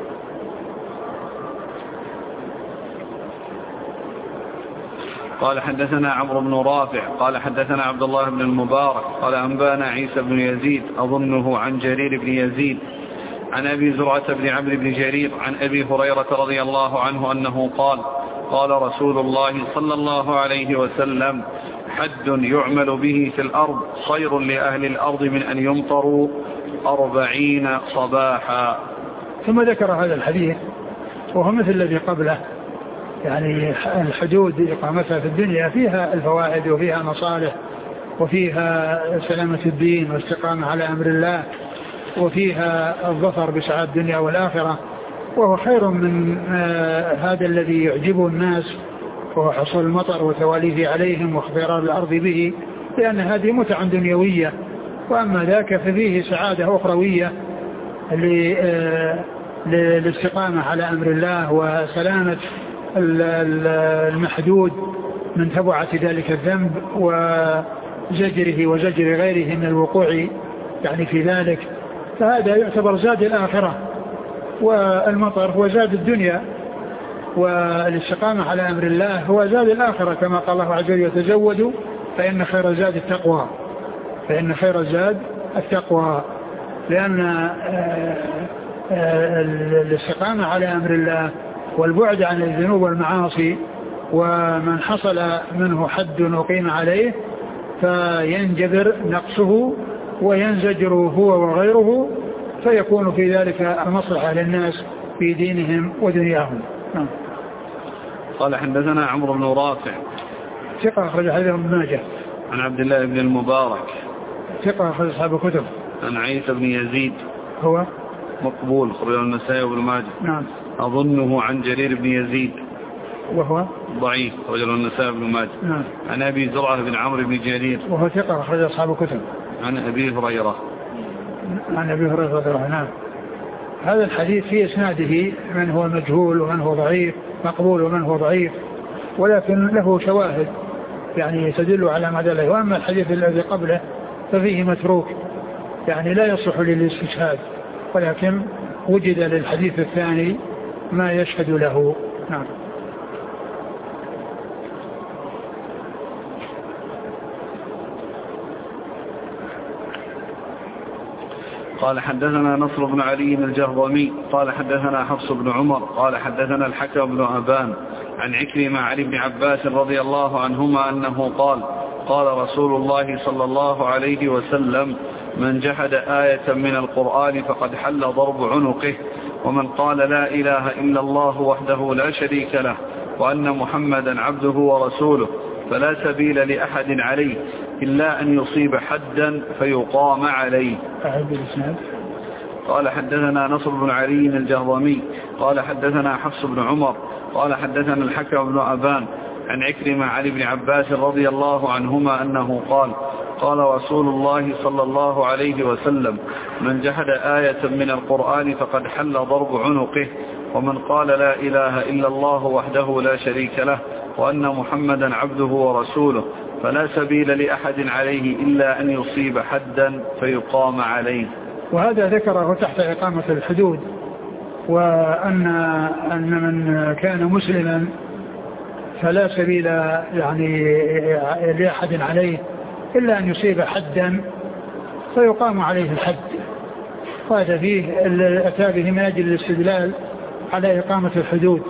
قال حدثنا عمرو بن رافع قال حدثنا عبد الله بن المبارك قال أنبانا عيسى بن يزيد أظنه عن جرير بن يزيد عن أبي زرعة بن عمرو بن جرير عن أبي هريرة رضي الله عنه أنه قال: قال رسول الله صلى الله عليه وسلم: حد يعمل به في الأرض خير لأهل الأرض من أن يمطروا أربعين صباحا. ثم ذكر هذا الحديث وهو مثل الذي قبله، يعني الحدود إقامتها في الدنيا فيها الفوائد وفيها مصالح وفيها سلامة الدين والاستقامة على أمر الله وفيها الظفر بسعادة الدنيا والآخرة، وهو خير من آه هذا الذي يعجبه الناس وهو حصول المطر وتواليه عليهم واختيار الأرض به، لأن هذه متع دنيوية، وأما ذاك ففيه سعادة أخروية للاستقامة على أمر الله وسلامة المحدود من تبعة ذلك الذنب وزجره وزجر غيره من الوقوع يعني في ذلك، فهذا يعتبر زاد الآخرة، والمطر هو زاد الدنيا، والاستقامة على أمر الله هو زاد الآخرة، كما قال الله عز وجل: يتزودوا فإن خير الزاد التقوى، فإن خير الزاد التقوى، لأن الاستقامة على أمر الله والبعد عن الذنوب والمعاصي، ومن حصل منه حد أقيم عليه فينجبر نقصه وينزجر هو وغيره، فيكون في ذلك المصلحة للناس في دينهم ودنياهم. نعم. قال: حدثنا عمرو بن رافع ثقة أخرج حديث ابن ماجه. عن عبد الله بن المبارك ثقة أخرج أصحاب الكتب. عن عيسى بن يزيد هو مقبول أخرج النسائي وابن ماجه. نعم. أظنه عن جرير بن يزيد وهو ضعيف أخرج النسائي وابن ماجه. نعم. عن أبي زرعة بن عمرو بن جرير وهو ثقة أخرج أصحاب الكتب. عن أبي هريرة عن أبي هريرة رضي الله عنه. هذا الحديث في إسناده من هو مجهول ومن هو ضعيف، مقبول ومن هو ضعيف، ولكن له شواهد يعني تدل على ما دله. وأما الحديث الذي قبله ففيه متروك يعني لا يصح للاستشهاد، ولكن وجد للحديث الثاني ما يشهد له. نعم. قال: حدثنا نصر بن علي الجهضمي قال: حدثنا حفص بن عمر قال: حدثنا الحكم بن أبان عن عكرمة عن ابن عباس رضي الله عنهما أنه قال: قال رسول الله صلى الله عليه وسلم: من جحد آية من القرآن فقد حل ضرب عنقه، ومن قال لا إله إلا الله وحده لا شريك له وأن محمدا عبده ورسوله فلا سبيل لأحد عليه إلا أن يصيب حدا فيقام عليه. قال: حدثنا نصر بن علي الجهضمي قال: حدثنا حفص بن عمر قال: حدثنا الحكم بن أبان عن عكرمة عن ابن عباس رضي الله عنهما أنه قال: قال رسول الله صلى الله عليه وسلم: من جحد آية من القرآن فقد حل ضرب عنقه، ومن قال لا إله إلا الله وحده لا شريك له وأن محمدا عبده ورسوله فلا سبيل لأحد عليه إلا أن يصيب حدا فيقام عليه. وهذا ذكره تحت إقامة الحدود، وأن أن من كان مسلما فلا سبيل يعني لأحد عليه إلا أن يصيب حدا فيقام عليه الحد. وهذا فيه أتى به من أجل الاستدلال على إقامة الحدود.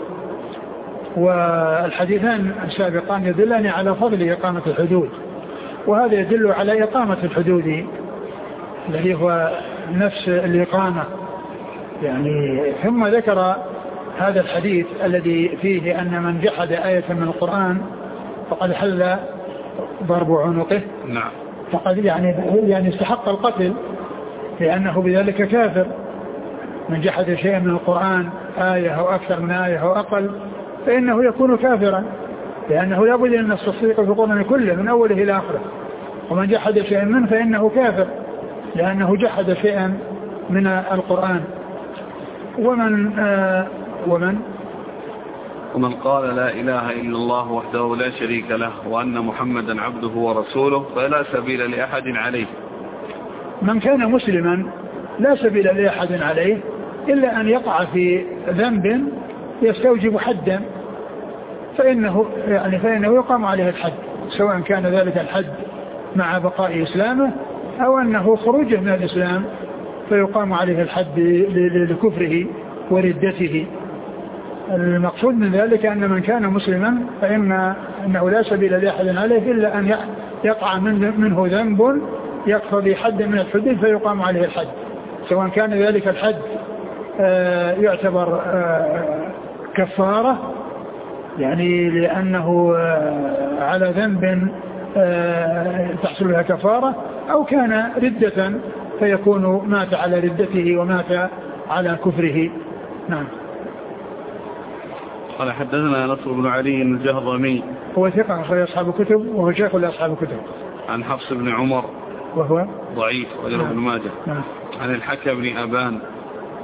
والحديثان السابقان يدلان على فضل إقامة الحدود، وهذا يدل على إقامة الحدود الذي هو نفس الإقامة يعني. ثم ذكر هذا الحديث الذي فيه أن من جحد آية من القرآن فقد حل ضرب عنقه. نعم. فقد يعني يعني استحق القتل لأنه بذلك كافر. من جحد شيئا من القرآن آية أو أكثر من آية أو أقل فإنه يكون كافرا، لأنه لا بد أن التصديق في القرآن كله من أوله إلى آخره. ومن جحد شيئا منه فإنه كافر لأنه جحد شيئا من القرآن. ومن آه ومن ومن قال لا إله إلا الله وحده لا شريك له وأن محمدا عبده ورسوله فلا سبيل لأحد عليه. من كان مسلما لا سبيل لأحد عليه إلا أن يقع في ذنب يستوجب حدا فإنه يعني فإنه يقام عليه الحد، سواء كان ذلك الحد مع بقاء إسلامه أو أنه خروجه من الإسلام فيقام عليه الحد لكفره وردته. المقصود من ذلك أن من كان مسلما فإن أنه لا سبيل لأحد عليه إلا أن يقع منه ذنب يقتضي حد من الحدود فيقام عليه الحد، سواء كان ذلك الحد يعتبر كفارة يعني لأنه على ذنب تحصل لها كفارة، أو كان ردة فيكون مات على ردته ومات على كفره. نعم. قال: حدثنا نصر بن علي الجهضمي هو ثقة أخرج أصحاب الكتب وهو شيخ لأصحاب الكتب. عن حفص بن عمر وهو ضعيف وله ابن ماجه. نعم. عن الحكم بن أبان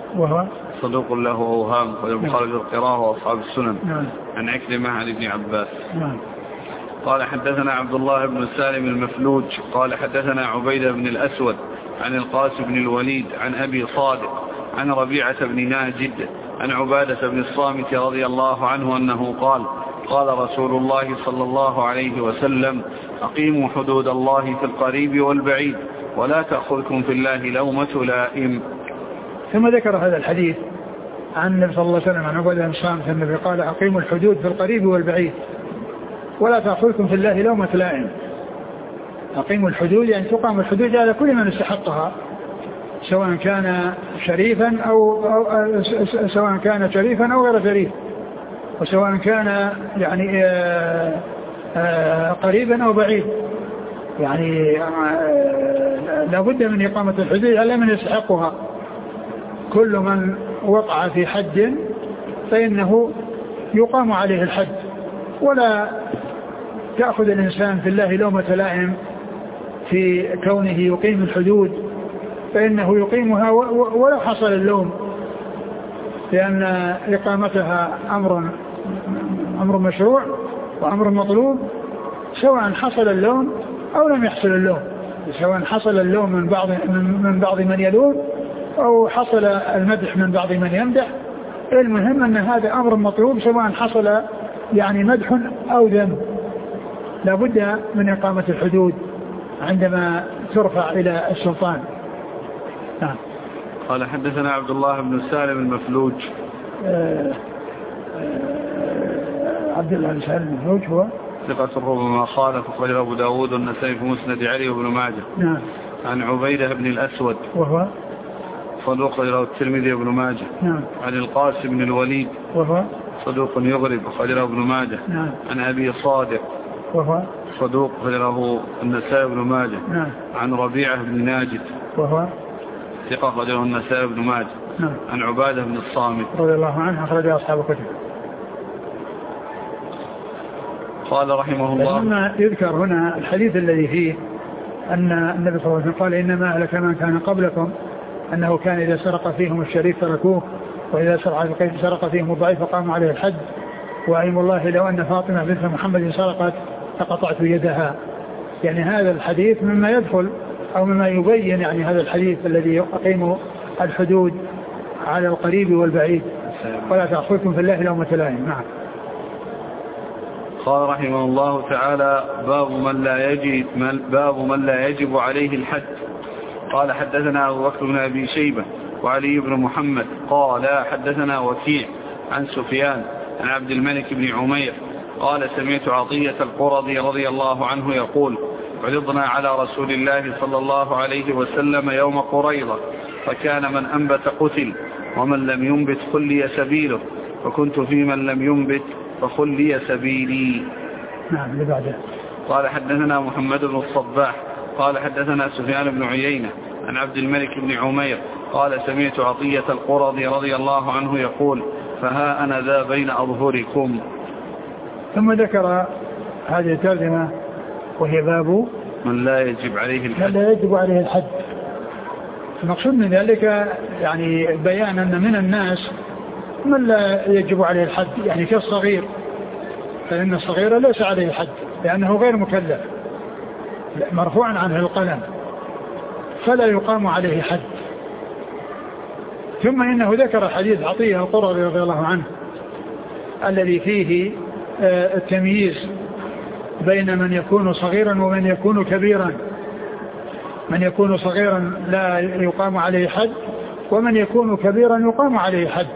وهو صدوق له أوهام ويبخرج القراءة وأصحاب السنن. نعم. عن عكرمة عن ابن عباس. نعم. قال حدثنا عبد الله بن سالم المفلوج قال حدثنا عبيدة بن الأسود عن القاسم بن الوليد عن أبي صادق عن ربيعة بن ناجد عن عبادة بن الصامت رضي الله عنه أنه قال قال رسول الله صلى الله عليه وسلم أقيموا حدود الله في القريب والبعيد ولا تأخذكم في الله لومة لائم. ثم ذكر هذا الحديث عن النبي صلى الله عليه وسلم عن عبادة بن الصامت النبي قال أقيموا الحدود في القريب والبعيد ولا تأخذكم في الله لومة لائم. أقيموا الحدود يعني تقام الحدود على كل من استحقها سواء كان شريفا أو, أو سواء كان شريفا أو غير شريف وسواء كان يعني آآ آآ قريبا أو بعيد يعني لا بد من إقامة الحدود على من يستحقها. كل من وقع في حد فإنه يقام عليه الحد ولا تأخذ الإنسان في الله لومة لائم في كونه يقيم الحدود فإنه يقيمها ولا حصل اللوم لأن إقامتها أمر أمر مشروع وأمر مطلوب سواء حصل اللوم أو لم يحصل اللوم سواء حصل اللوم من بعض من بعض من يلوم أو حصل المدح من بعض من يمدح. المهم أن هذا أمر مطلوب سواء حصل يعني مدح أو ذم. لا بد من إقامة الحدود عندما ترفع إلى السلطان. نعم. قال حدثنا عبد الله بن سالم المفلوج. آه آه عبد الله بن سالم المفلوج هو ثقة ربما خالف أخرجه أبو داود والنسائي في مسند علي وابن ماجه. نعم. عن عبيدة بن الأسود وهو صدوق أخرجه الترمذي وابن ماجه. نعم. عن القاسم بن الوليد وهو صدوق يغرب أخرجه ابن ماجه. نعم. عن أبي صادق وهو صدوق أخرجه النسائي وابن ماجه. نعم. عن ربيعة بن ناجد وهو ثقة أخرجه النسائي وابن ماجه. نعم. عن عبادة بن الصامت رضي الله عنه أخرجه أصحاب الكتب. قال رحمه الله لما يذكر هنا الحديث الذي فيه أن النبي صلى الله عليه وسلم قال إنما أهلك من كان قبلكم أنه كان إذا سرق فيهم الشريف تركوه وإذا سرق فيهم الضعيف فقام عليه الحد وأيم الله لو أن فاطمة بنت محمد سرقت فقطعت يدها. يعني هذا الحديث مما يدخل أو مما يبين يعني هذا الحديث الذي يقيم الحدود على القريب والبعيد ولا تأخذكم في الله لومة لائم. نعم. قال رحمه الله تعالى باب من لا يجب باب من لا يجب عليه الحد. قال حدثنا أبو بكر بن أبي شيبة وعلي بن محمد قال حدثنا وكيع عن سفيان عن عبد الملك بن عمير قال سمعت عطية القرظي رضي الله عنه يقول عرضنا على رسول الله صلى الله عليه وسلم يوم قريظة فكان من أنبت قتل ومن لم ينبت خلي سبيله وكنت في من لم ينبت فخلي سبيلي. نعم. اللي بعده قال حدثنا محمد بن الصباح قال حدثنا سفيان بن عيينة عن عبد الملك بن عمير قال سمعت عطية القرظي رضي الله عنه يقول فها أنا ذا بين أظهركم. ثم ذكر هذه الترجمة وهي باب من لا يجب عليه الحد. من لا يجب عليه الحد. المقصود من ذلك يعني بيان أن من الناس من لا يجب عليه الحد يعني كالصغير فإن الصغير ليس عليه الحد لأنه غير مكلف مرفوعا عنه القلم فلا يقام عليه حد. ثم إنه ذكر حديث عطية القرظي رضي الله عنه الذي فيه التمييز بين من يكون صغيرا ومن يكون كبيرا. من يكون صغيرا لا يقام عليه حد ومن يكون كبيرا يقام عليه حد.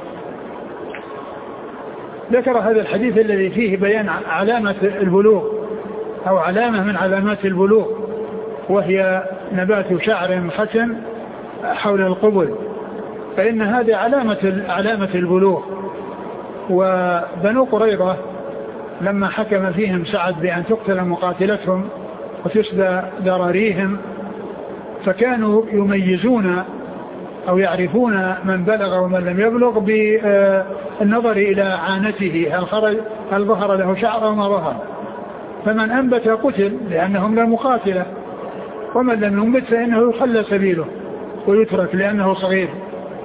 ذكر هذا الحديث الذي فيه بيان علامة البلوغ أو علامة من علامات البلوغ وهي نبات شعر ختن حول القبل فإن هذه علامة علامة البلوغ. وبنو قريظة لما حكم فيهم سعد بأن تقتل مقاتلتهم وتسبى ذراريهم فكانوا يميزون أو يعرفون من بلغ ومن لم يبلغ بالنظر إلى عانته هل خرج هل ظهر له شعر أو ما ظهر. فمن أنبت قتل لأنهم لا مقاتلة ومن لم ينبت فإنه يخلى سبيله ويترك لأنه صغير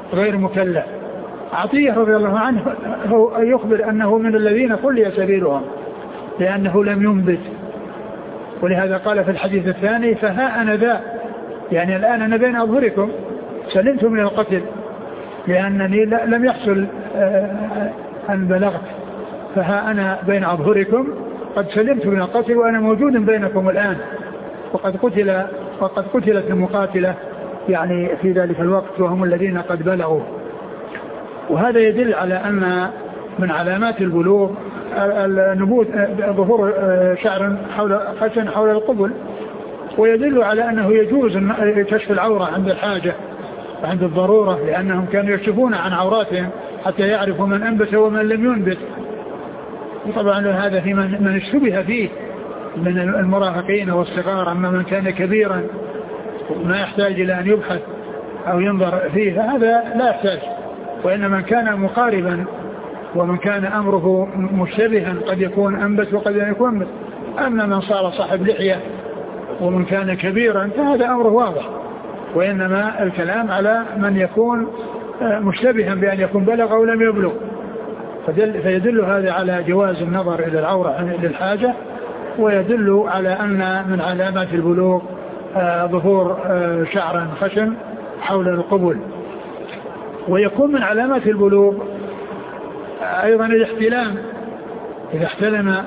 غير مكلف. عطية رضي الله عنه هو يخبر أنه من الذين خلي سبيلهم لأنه لم ينبت، ولهذا قال في الحديث الثاني فها أنا ذا، يعني الآن أنا بين أظهركم سلمت من القتل لأنني لم يحصل أن بلغت، فها أنا بين أظهركم قد سلمت من القتل وأنا موجود بينكم الآن، وقد قتل وقد قتلت المقاتلة يعني في ذلك الوقت وهم الذين قد بلغوا. وهذا يدل على أن من علامات البلوغ النبوت ظهور شعر حول خشن حول القبل، ويدل على أنه يجوز كشف العورة عند الحاجة وعند الضرورة، لأنهم كانوا يكشفون عن عوراتهم حتى يعرفوا من أنبت ومن لم ينبت. وطبعا هذا في من اشتبه فيه من المراهقين والصغار، أما من كان كبيرا ما يحتاج إلى أن يبحث أو ينظر فيه فهذا لا يحتاج، وإن من كان مقاربا ومن كان أمره مشتبها قد يكون أنبت وقد يكون أنبت. أما من صار صاحب لحية ومن كان كبيرا فهذا أمره واضح، وإنما الكلام على من يكون مشتبها بأن يكون بلغ أو لم يبلغ. فيدل هذا على جواز النظر إلى العورة للحاجة، ويدل على أن من علامات البلوغ ظهور شعر خشن حول القبل. ويكون من علامات البلوغ أيضا الاحتلام إذا احتلم،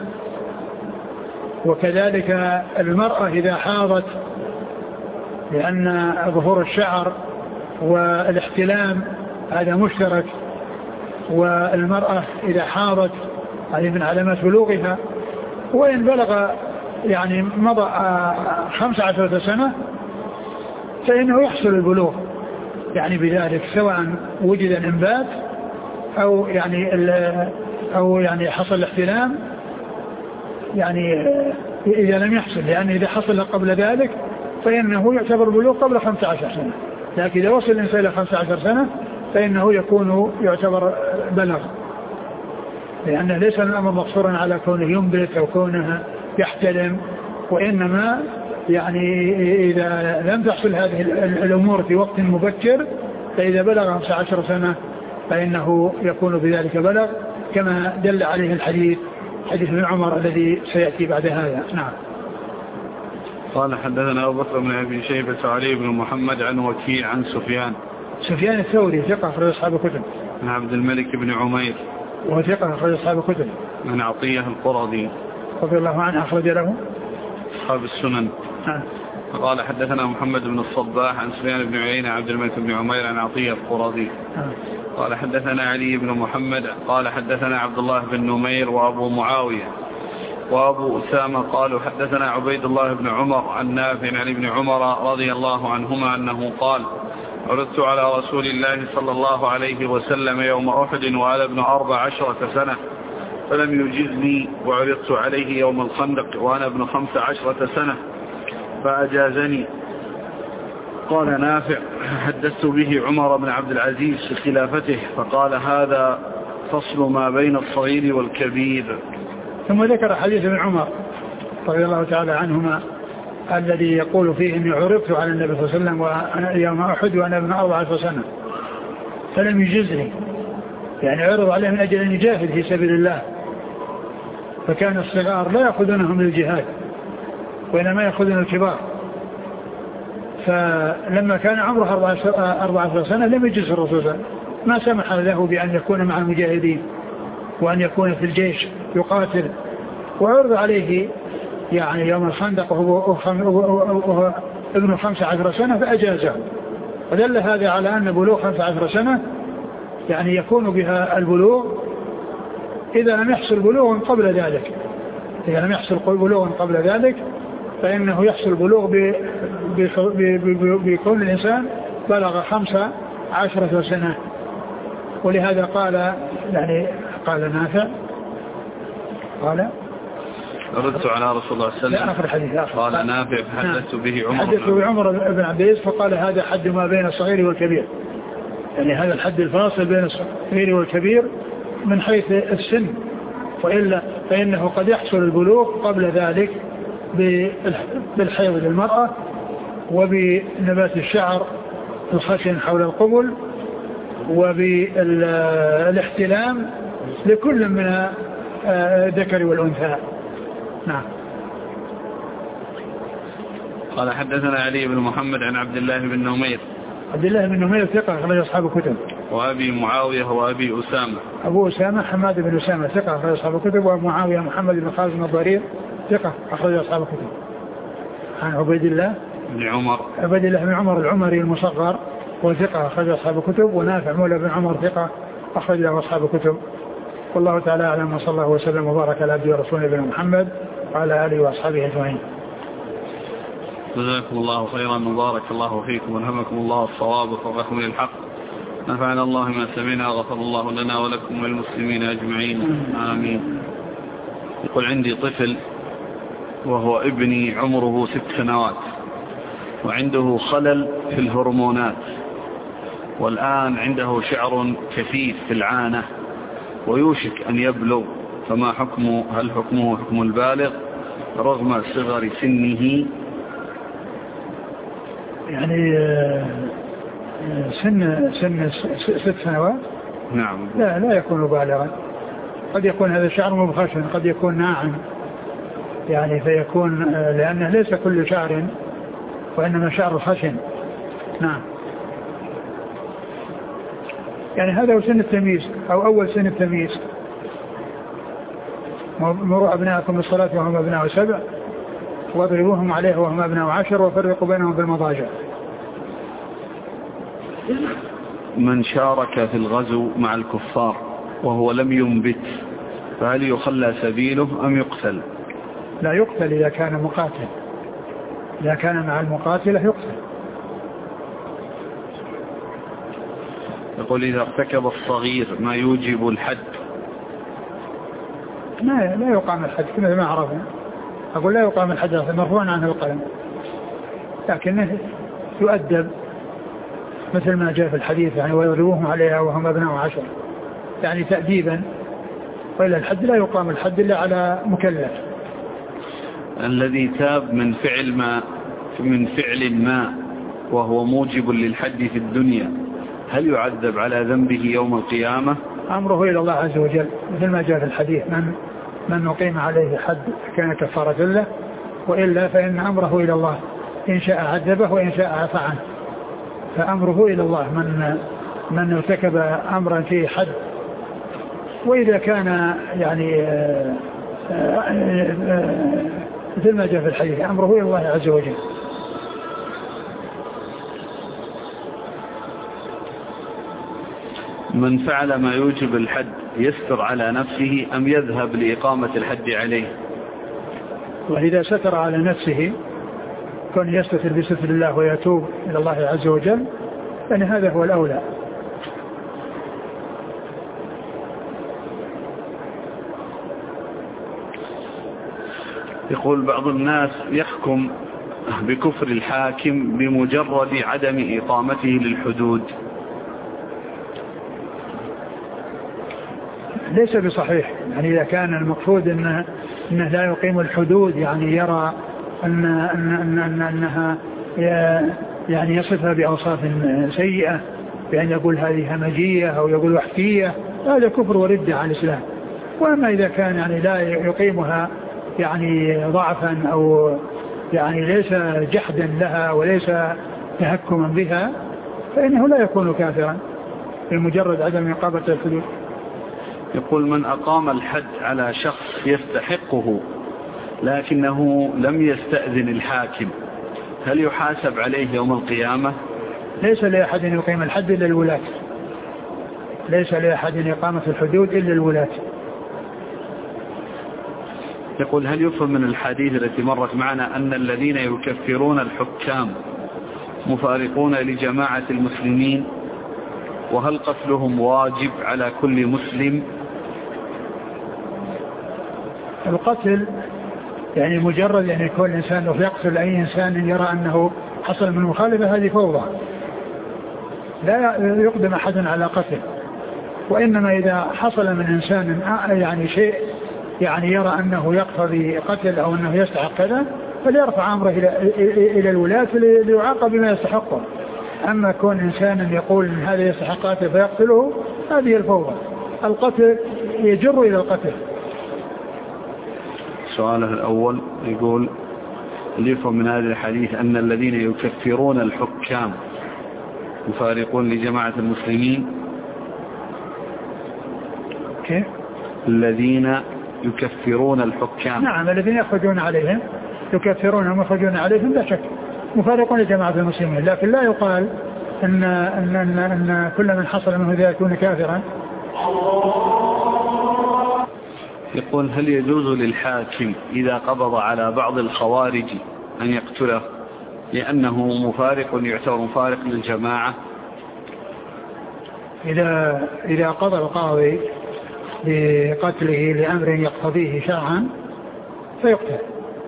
وكذلك المرأة إذا حاضت، لأن ظهور الشعر والاحتلام هذا مشترك، والمرأة إذا حاضت هذه من علامات بلوغها. وإن بلغ يعني مضى خمس عشرة سنة فإنه يحصل البلوغ يعني بذلك، سواء وجد الإنبات أو يعني أو يعني حصل الاحتلام، يعني إذا لم يحصل، لأن إذا حصل قبل ذلك فإنه يعتبر بلوغ قبل خمس عشر سنة، لكن إذا وصل الإنسان إلى خمس عشر سنة فإنه يكون يعتبر بلغ، لأنه ليس الأمر مقصورا على كونه ينبت أو كونه يحتلم، وإنما يعني إذا لم تحصل هذه الأمور في وقت مبكر فإذا بلغ خمس عشر سنة فإنه يكون بذلك بلغ، كما دل عليه الحديث حديث ابن عمر الذي سيأتي بعد هذا. نعم. قال حدثنا أبو بكر بن أبي شيبة وعلي بن محمد عن وكيع عن سفيان سفيان الثوري ثقة أخرج أصحاب الكتب. عن عبد الملك بن عمير وهو ثقة أخرج أصحاب الكتب. عن عطية القرظي رضي الله عنه أخرج له أصحاب السنن. نعم. قال حدثنا محمد بن الصباح عن سفيان بن عيينة عبد الملك بن عمير عن عطية القرظي. نعم. قال حدثنا علي بن محمد قال حدثنا عبد الله بن نمير وأبو معاوية وأبو أسامة قالوا حدثنا عبيد الله بن عمر عن نافع عن ابن عمر رضي الله عنهما أنه قال عرضت على رسول الله صلى الله عليه وسلم يوم أحد وأنا ابن أربع عشرة سنة فلم يجزني، وعرضت عليه يوم الخندق وأنا ابن خمس عشرة سنة فأجازني. قال نافع حدثت به عمر بن عبد العزيز في خلافته فقال هذا فصل ما بين الصغير والكبير. ثم ذكر حديث ابن عمر رضي الله تعالى عنهما الذي يقول فيه إني عرضت على النبي صلى الله عليه وسلم يوم أحد وأنا ابن أربع عشرة سنة فلم يجزني، يعني عرض عليه من أجل أن يجاهد في سبيل الله، فكان الصغار لا يأخذونهم للجهاد وإنما يأخذون الكبار، فلما كان عمره أربع عشرة سنة لم يجز الرسول ما سمح له بأن يكون مع المجاهدين وأن يكون في الجيش يقاتل، وعرض عليه يعني يوم الخندق وهو ابن خمس عشر سنة فأجازه. ودل هذا على أن بلوغ خمس عشر سنة يعني يكون بها البلوغ إذا لم يحصل بلوغ قبل ذلك، إذا لم يحصل بلوغ قبل ذلك فإنه يحصل بلوغ بكون الإنسان بلغ خمسة عشرة سنة. ولهذا قال يعني قال نافع قال ردت على رسول الله صلى الله عليه وسلم قال نافع فحدثت به عمر حدثت بعمر بن عبد العزيز فقال هذا حد ما بين الصغير والكبير، يعني هذا الحد الفاصل بين الصغير والكبير من حيث السن، وإلا فإنه قد يحصل البلوغ قبل ذلك بالحيض للمرأة وبنبات الشعر الخشن حول القبل وبالاحتلام لكل من الذكر والأنثى. نعم. قال حدثنا علي بن محمد عن عبد الله بن نمير. عبد الله بن نمير ثقة أخرج أصحاب الكتب. وأبي معاوية وأبي أسامة. أبو أسامة حماد بن أسامة ثقة أخرج أصحاب الكتب. ومعاوية محمد بن خالد بن الضرير ثقة أخرج أصحاب الكتب. عن عبيد الله بن عمر. عبيد الله بن عمر العمري المصغر وثقة أخرج أصحاب الكتب. ونافع مولى بن عمر ثقة أخرج له أصحاب الكتب. والله تعالى أعلم، وصلى الله وسلم وبارك على عبده ورسوله نبينا محمد وعلى آله وأصحابه أجمعين. جزاكم الله خيرا وبارك الله فيكم والهمكم الله الصواب وفقكم للحق. نفعنا الله ما سمعنا وغفر الله لنا ولكم وللمسلمين أجمعين آمين. يقول عندي طفل وهو ابني عمره ست سنوات وعنده خلل في الهرمونات، والآن عنده شعر كثيف في العانة ويوشك أن يبلغ، فما حكمه؟ هل حكمه حكم البالغ رغم صغر سنه؟ يعني سن سن ست سنوات. نعم. لا لا يكون بالغا، قد يكون هذا شعر مبخشن، قد يكون ناعم يعني فيكون، لأنه ليس كل شعر وإنما شعر خشن. نعم. يعني هذا هو سن التمييز أو أول سن التمييز. مروا أبناءكم بالصلاة وهم أبناء سبع واضربوهم عليه وهم أبناء عشر وفرقوا بينهم بالمضاجع. من شارك في الغزو مع الكفار وهو لم ينبت فهل يخلى سبيله أم يقتل؟ لا يقتل إذا كان مقاتل، إذا كان مع المقاتلة يقتل. يقول إذا ارتكب الصغير ما يوجب الحد؟ لا لا يقام الحد كما ما عرفنا. أقول لا يقام الحد مرفوع عنه القلم، لكنه يؤدب مثل ما جاء في الحديث يعني ويضربوهم عليها وهم أبناء عشر، يعني تأديبا. وإلى الحد لا يقام الحد إلا على مكلف. الذي تاب من فعل ما من فعل ما وهو موجب للحد في الدنيا هل يعذب على ذنبه يوم القيامة؟ أمره إلى الله عز وجل مثل ما جاء في الحديث، من من نقيم عليه حد كان كفارة له، وإلا فإن أمره إلى الله، إن شاء عذبه وإن شاء عفى عنه. فأمره إلى الله من من ارتكب أمرا فيه حد، وإذا كان يعني مثل ما جاء في الحديث أمره إلى الله عز وجل. من فعل ما يوجب الحد يستر على نفسه أم يذهب لإقامة الحد عليه؟ وإذا ستر على نفسه كون يستتر بستر الله ويتوب إلى الله عز وجل يعني هذا هو الأولى. يقول بعض الناس يحكم بكفر الحاكم بمجرد عدم إقامته للحدود. ليس بصحيح، يعني إذا كان المقصود إنه, إنه لا يقيم الحدود يعني يرى أن أن أن أن أنها يعني يصفها بأوصاف سيئة بأن يقول هذه همجية أو يقول وحكية، هذا كفر وردة على الإسلام. وأما إذا كان يعني لا يقيمها يعني ضعفا أو يعني ليس جحدا لها وليس تهكما بها فإنه لا يكون كافرا بمجرد عدم إقامة الحدود. يقول من أقام الحد على شخص يستحقه لكنه لم يستأذن الحاكم هل يحاسب عليه يوم القيامة؟ ليس لأحد يقيم الحد إلا الولاة، ليس لأحد إقامة الحدود إلا الولاة. يقول هل يفهم من الحديث التي مرت معنا أن الذين يكفرون الحكام مفارقون لجماعة المسلمين، وهل قتلهم واجب على كل مسلم؟ القتل يعني مجرد يعني يكون الإنسان لو يقتل أي إنسان يرى أنه حصل من مخالفة هذه فوضى، لا يقدم أحد على قتل. وإنما إذا حصل من إنسان يعني شيء يعني يرى أنه يقتضي قتل أو أنه يستحق كذا فليرفع أمره إلى إلى الولاة ليعاقب بما يستحقه. أما كون إنسان يقول إن هذا يستحق قاتل فيقتله هذه الفوضى. القتل يجر إلى القتل. سؤاله الأول يقول يفهم من هذا الحديث أن الذين يكفرون الحكام يفارقون لجماعة المسلمين. كيف؟ الذين يكفرون الحكام. نعم الذين يخرجون عليهم يكفرونهم ويخرجون عليهم لا شك مفارقون لجماعة المسلمين، لكن لا يقال أن, أن, أن, أن كل من حصل منه ذلك يكون كافرا. يقول هل يجوز للحاكم إذا قبض على بعض الخوارج أن يقتله لأنه مفارق يعتبر مفارق للجماعة؟ إذا إذا قضى القاضي بقتله لأمر يقتضيه شرعا فيقتل.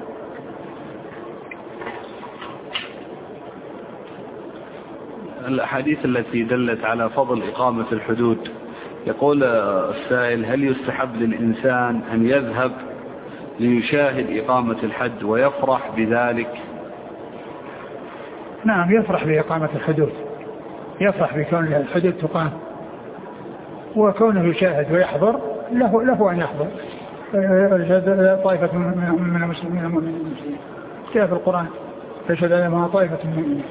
الأحاديث التي دلت على فضل إقامة الحدود، يقول السائل هل يستحب للإنسان أن يذهب ليشاهد إقامة الحد ويفرح بذلك؟ نعم يفرح بإقامة الحدود، يفرح بكون الحدود تقام، وكونه يشاهد ويحضر له, له أن يحضر. طائفة من المسلمين جاء في القرآن يشهد عليها طائفة من المؤمنين.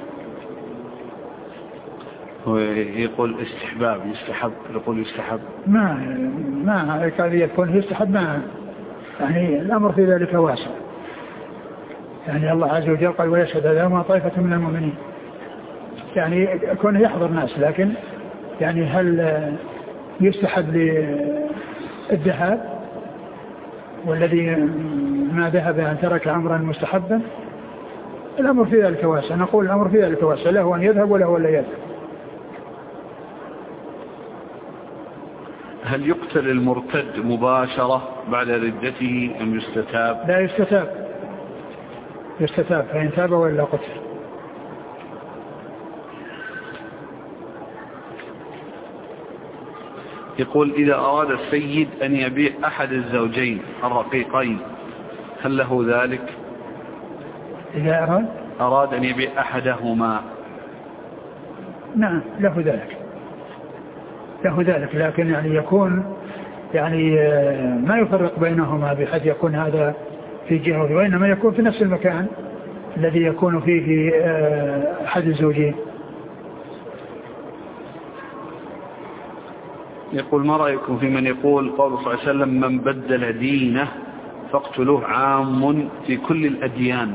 يقول استحباب يستحب، يقول يستحب ما ما كان يكون يستحب، ما يعني الأمر في ذلك واسع. يعني الله عز وجل قال ويشهد عليها طائفة من المؤمنين، يعني كونه يحضر ناس، لكن يعني هل يستحب للذهاب والذي ما ذهب أن ترك أمرا مستحبا؟ الأمر في ذلك واسع، نقول الأمر في ذلك واسع، له أن يذهب وله أن لا يذهب. هل يقتل المرتد مباشرة بعد ردته أم يستتاب؟ لا يستتاب، يستتاب فإن تاب ولا قتل. يقول إذا أراد السيد أن يبيع أحد الزوجين الرقيقين هل له ذلك؟ إذا أراد أراد أن يبيع أحدهما نعم له ذلك، له ذلك، لكن يعني يكون يعني ما يفرق بينهما بحيث يكون هذا في جهة وإنما يكون في نفس المكان الذي يكون فيه في أحد الزوجين. يقول ما رأيكم في من يقول قول صلى الله عليه وسلم من بدل دينه فاقتلوه عام في كل الأديان؟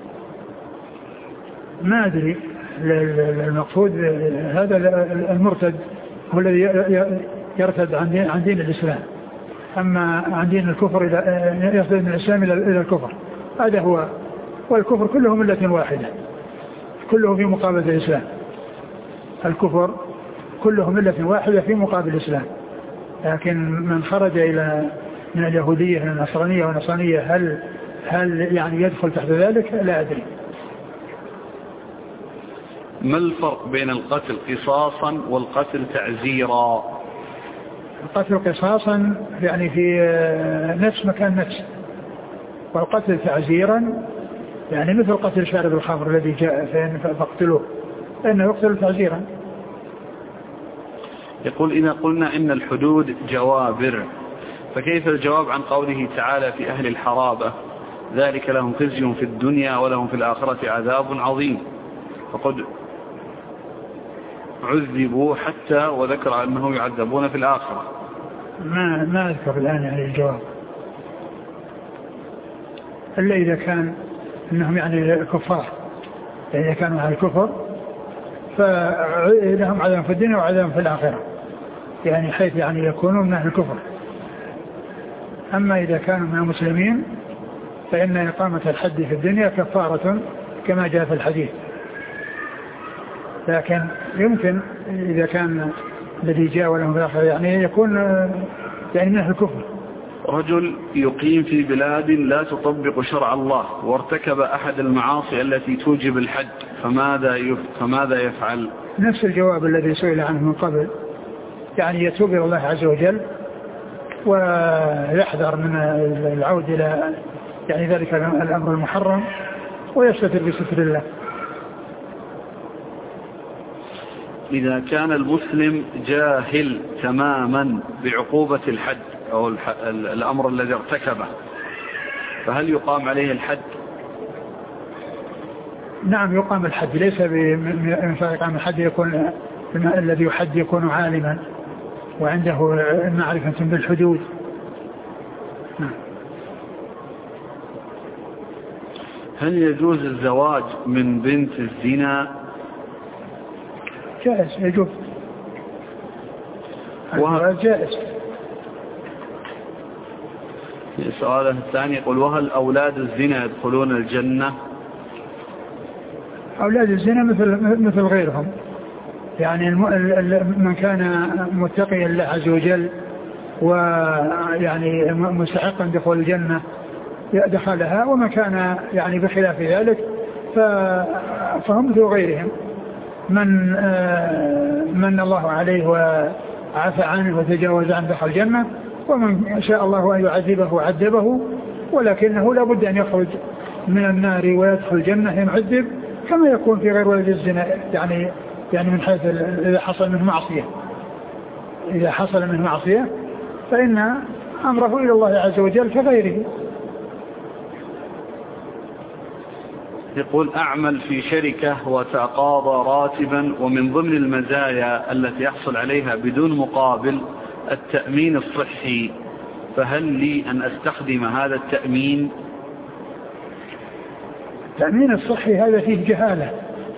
ما أدري، المقصود هذا المرتد هو الذي يرتد عن دين, عن دين الإسلام، أما عن دين الكفر يرتد من الإسلام إلى الكفر هذا هو، والكفر كله ملة واحدة، كله في مقابل الإسلام، الكفر كله ملة واحدة في مقابل الإسلام. لكن من خرج إلى من اليهودية إلى النصرانية والنصرانية هل هل يعني يدخل تحت ذلك؟ لا أدري. ما الفرق بين القتل قصاصا والقتل تعزيرا؟ القتل قصاصا يعني في نفس مكان نفس، والقتل تعزيرا يعني مثل قتل شارب الخمر الذي جاء فاقتلوه، لأنه يقتل تعزيرا. يقول إذا قلنا إن الحدود جوابر فكيف الجواب عن قوله تعالى في أهل الحرابة ذلك لهم خزي في الدنيا ولهم في الآخرة عذاب عظيم، فقد عذبوا حتى وذكر أنهم يعذبون في الآخرة؟ ما ما أذكر الآن يعني الجواب، إلا إذا كان أنهم يعني كفار، إذا كانوا على الكفر فلهم عذاب في الدنيا وعذاب في الآخرة، يعني حيث يعني يكونون من أهل الكفر. أما إذا كانوا من المسلمين فإن إقامة الحد في الدنيا كفارة كما جاء في الحديث، لكن يمكن إذا كان الذي جاء ولهم في الآخرة يعني يكون يعني من أهل الكفر. رجل يقيم في بلاد لا تطبق شرع الله وارتكب أحد المعاصي التي توجب الحد، فماذا يف... فماذا يفعل؟ نفس الجواب الذي سئل عنه من قبل، يعني يتوب إلى الله عز وجل ويحذر من العود إلى يعني ذلك الأمر المحرم ويستتر بستر الله. إذا كان المسلم جاهل تماما بعقوبة الحد أو الأمر الذي ارتكبه فهل يقام عليه الحد؟ نعم يقام الحد، ليس من يقام الحد يكون الذي يحد يكون عالما وعنده معرفة بالحدود. نعم. هل يجوز الزواج من بنت الزنا؟ جائز، يجوز وهل جائز. السؤال الثاني يقول وهل أولاد الزنا يدخلون الجنة؟ أولاد الزنا مثل مثل غيرهم، يعني من كان متقيا لله عز وجل ويعني مستحقا دخول الجنة دخلها، ومن كان يعني بخلاف ذلك فهم مثل غيرهم، من من الله عليه وعفى عنه وتجاوز عنه دخل الجنة، ومن شاء الله أن يعذبه عذبه، ولكنه لا بد أن يخرج من النار ويدخل الجنة يعذب كما يكون في غير ولد الزنا، يعني يعني من حيث إذا حصل منه معصية إذا حصل منه معصية فإن أمره إلى الله عز وجل كغيره. يقول أعمل في شركة وتقاضى راتبا، ومن ضمن المزايا التي يحصل عليها بدون مقابل التأمين الصحي، فهل لي أن أستخدم هذا التأمين؟ التأمين الصحي هذا فيه جهالة،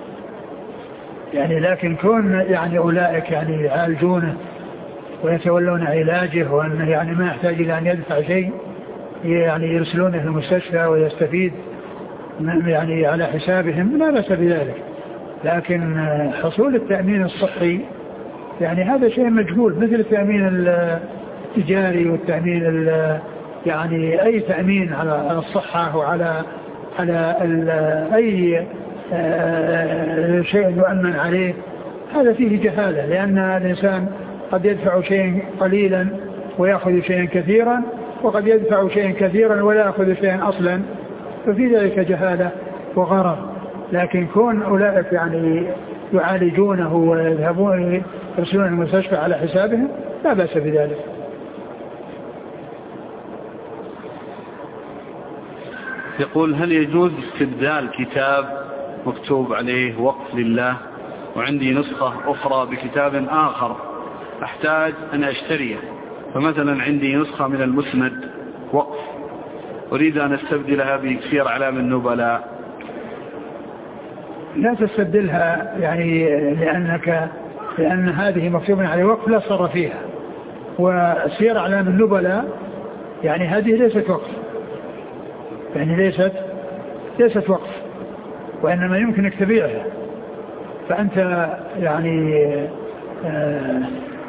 يعني لكن كون يعني أولئك يعني يعالجونه ويتولون علاجه وأنه يعني ما يحتاج إلى أن يدفع شيء، يعني يرسلونه في المستشفى ويستفيد يعني على حسابهم لا بأس بذلك، لكن حصول التأمين الصحي يعني هذا شيء مجهول، مثل التأمين التجاري والتأمين يعني أي تأمين على الصحة وعلى على أي شيء يؤمن عليه، هذا فيه جهالة، لأن الإنسان قد يدفع شيئا قليلا ويأخذ شيئا كثيرا، وقد يدفع شيئا كثيرا ولا يأخذ شيئا أصلا، ففي ذلك جهالة وغرض. لكن كون أولئك يعني يعالجونه ويذهبون يرسلون المستشفى على حسابهم لا بأس بذلك. يقول هل يجوز استبدال كتاب مكتوب عليه وقف لله وعندي نسخة أخرى بكتاب آخر أحتاج أن أشتريه، فمثلا عندي نسخة من المسند وقف أريد أن أستبدلها بسير أعلام النبلاء؟ لا تستبدلها، يعني لأنك لأن هذه مكتوبة على وقف لا صار فيها، وسير أعلام النبلاء يعني هذه ليست وقف، يعني ليست ليست وقف، وإنما يمكنك تبيعها، فأنت يعني آآ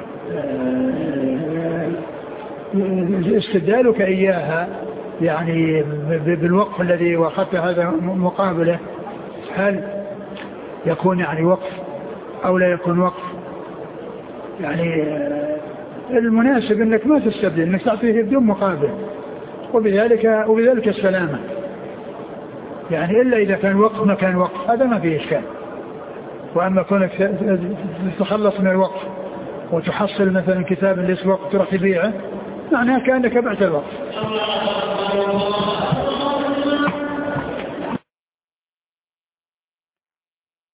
آآ استبدالك إياها يعني بالوقف الذي وأخذت هذا مقابله هل يكون يعني وقف أو لا يكون وقف؟ يعني المناسب أنك ما تستبدل، أنك تعطيه بدون مقابل، وبذلك وبذلك السلامة، يعني إلا إذا كان وقف ما كان وقف هذا ما فيه إشكال. وأما كونك تتخلص من الوقف وتحصل مثلا كتاب ليس وقف تروح تبيعه، معناها كأنك بعت الوقف.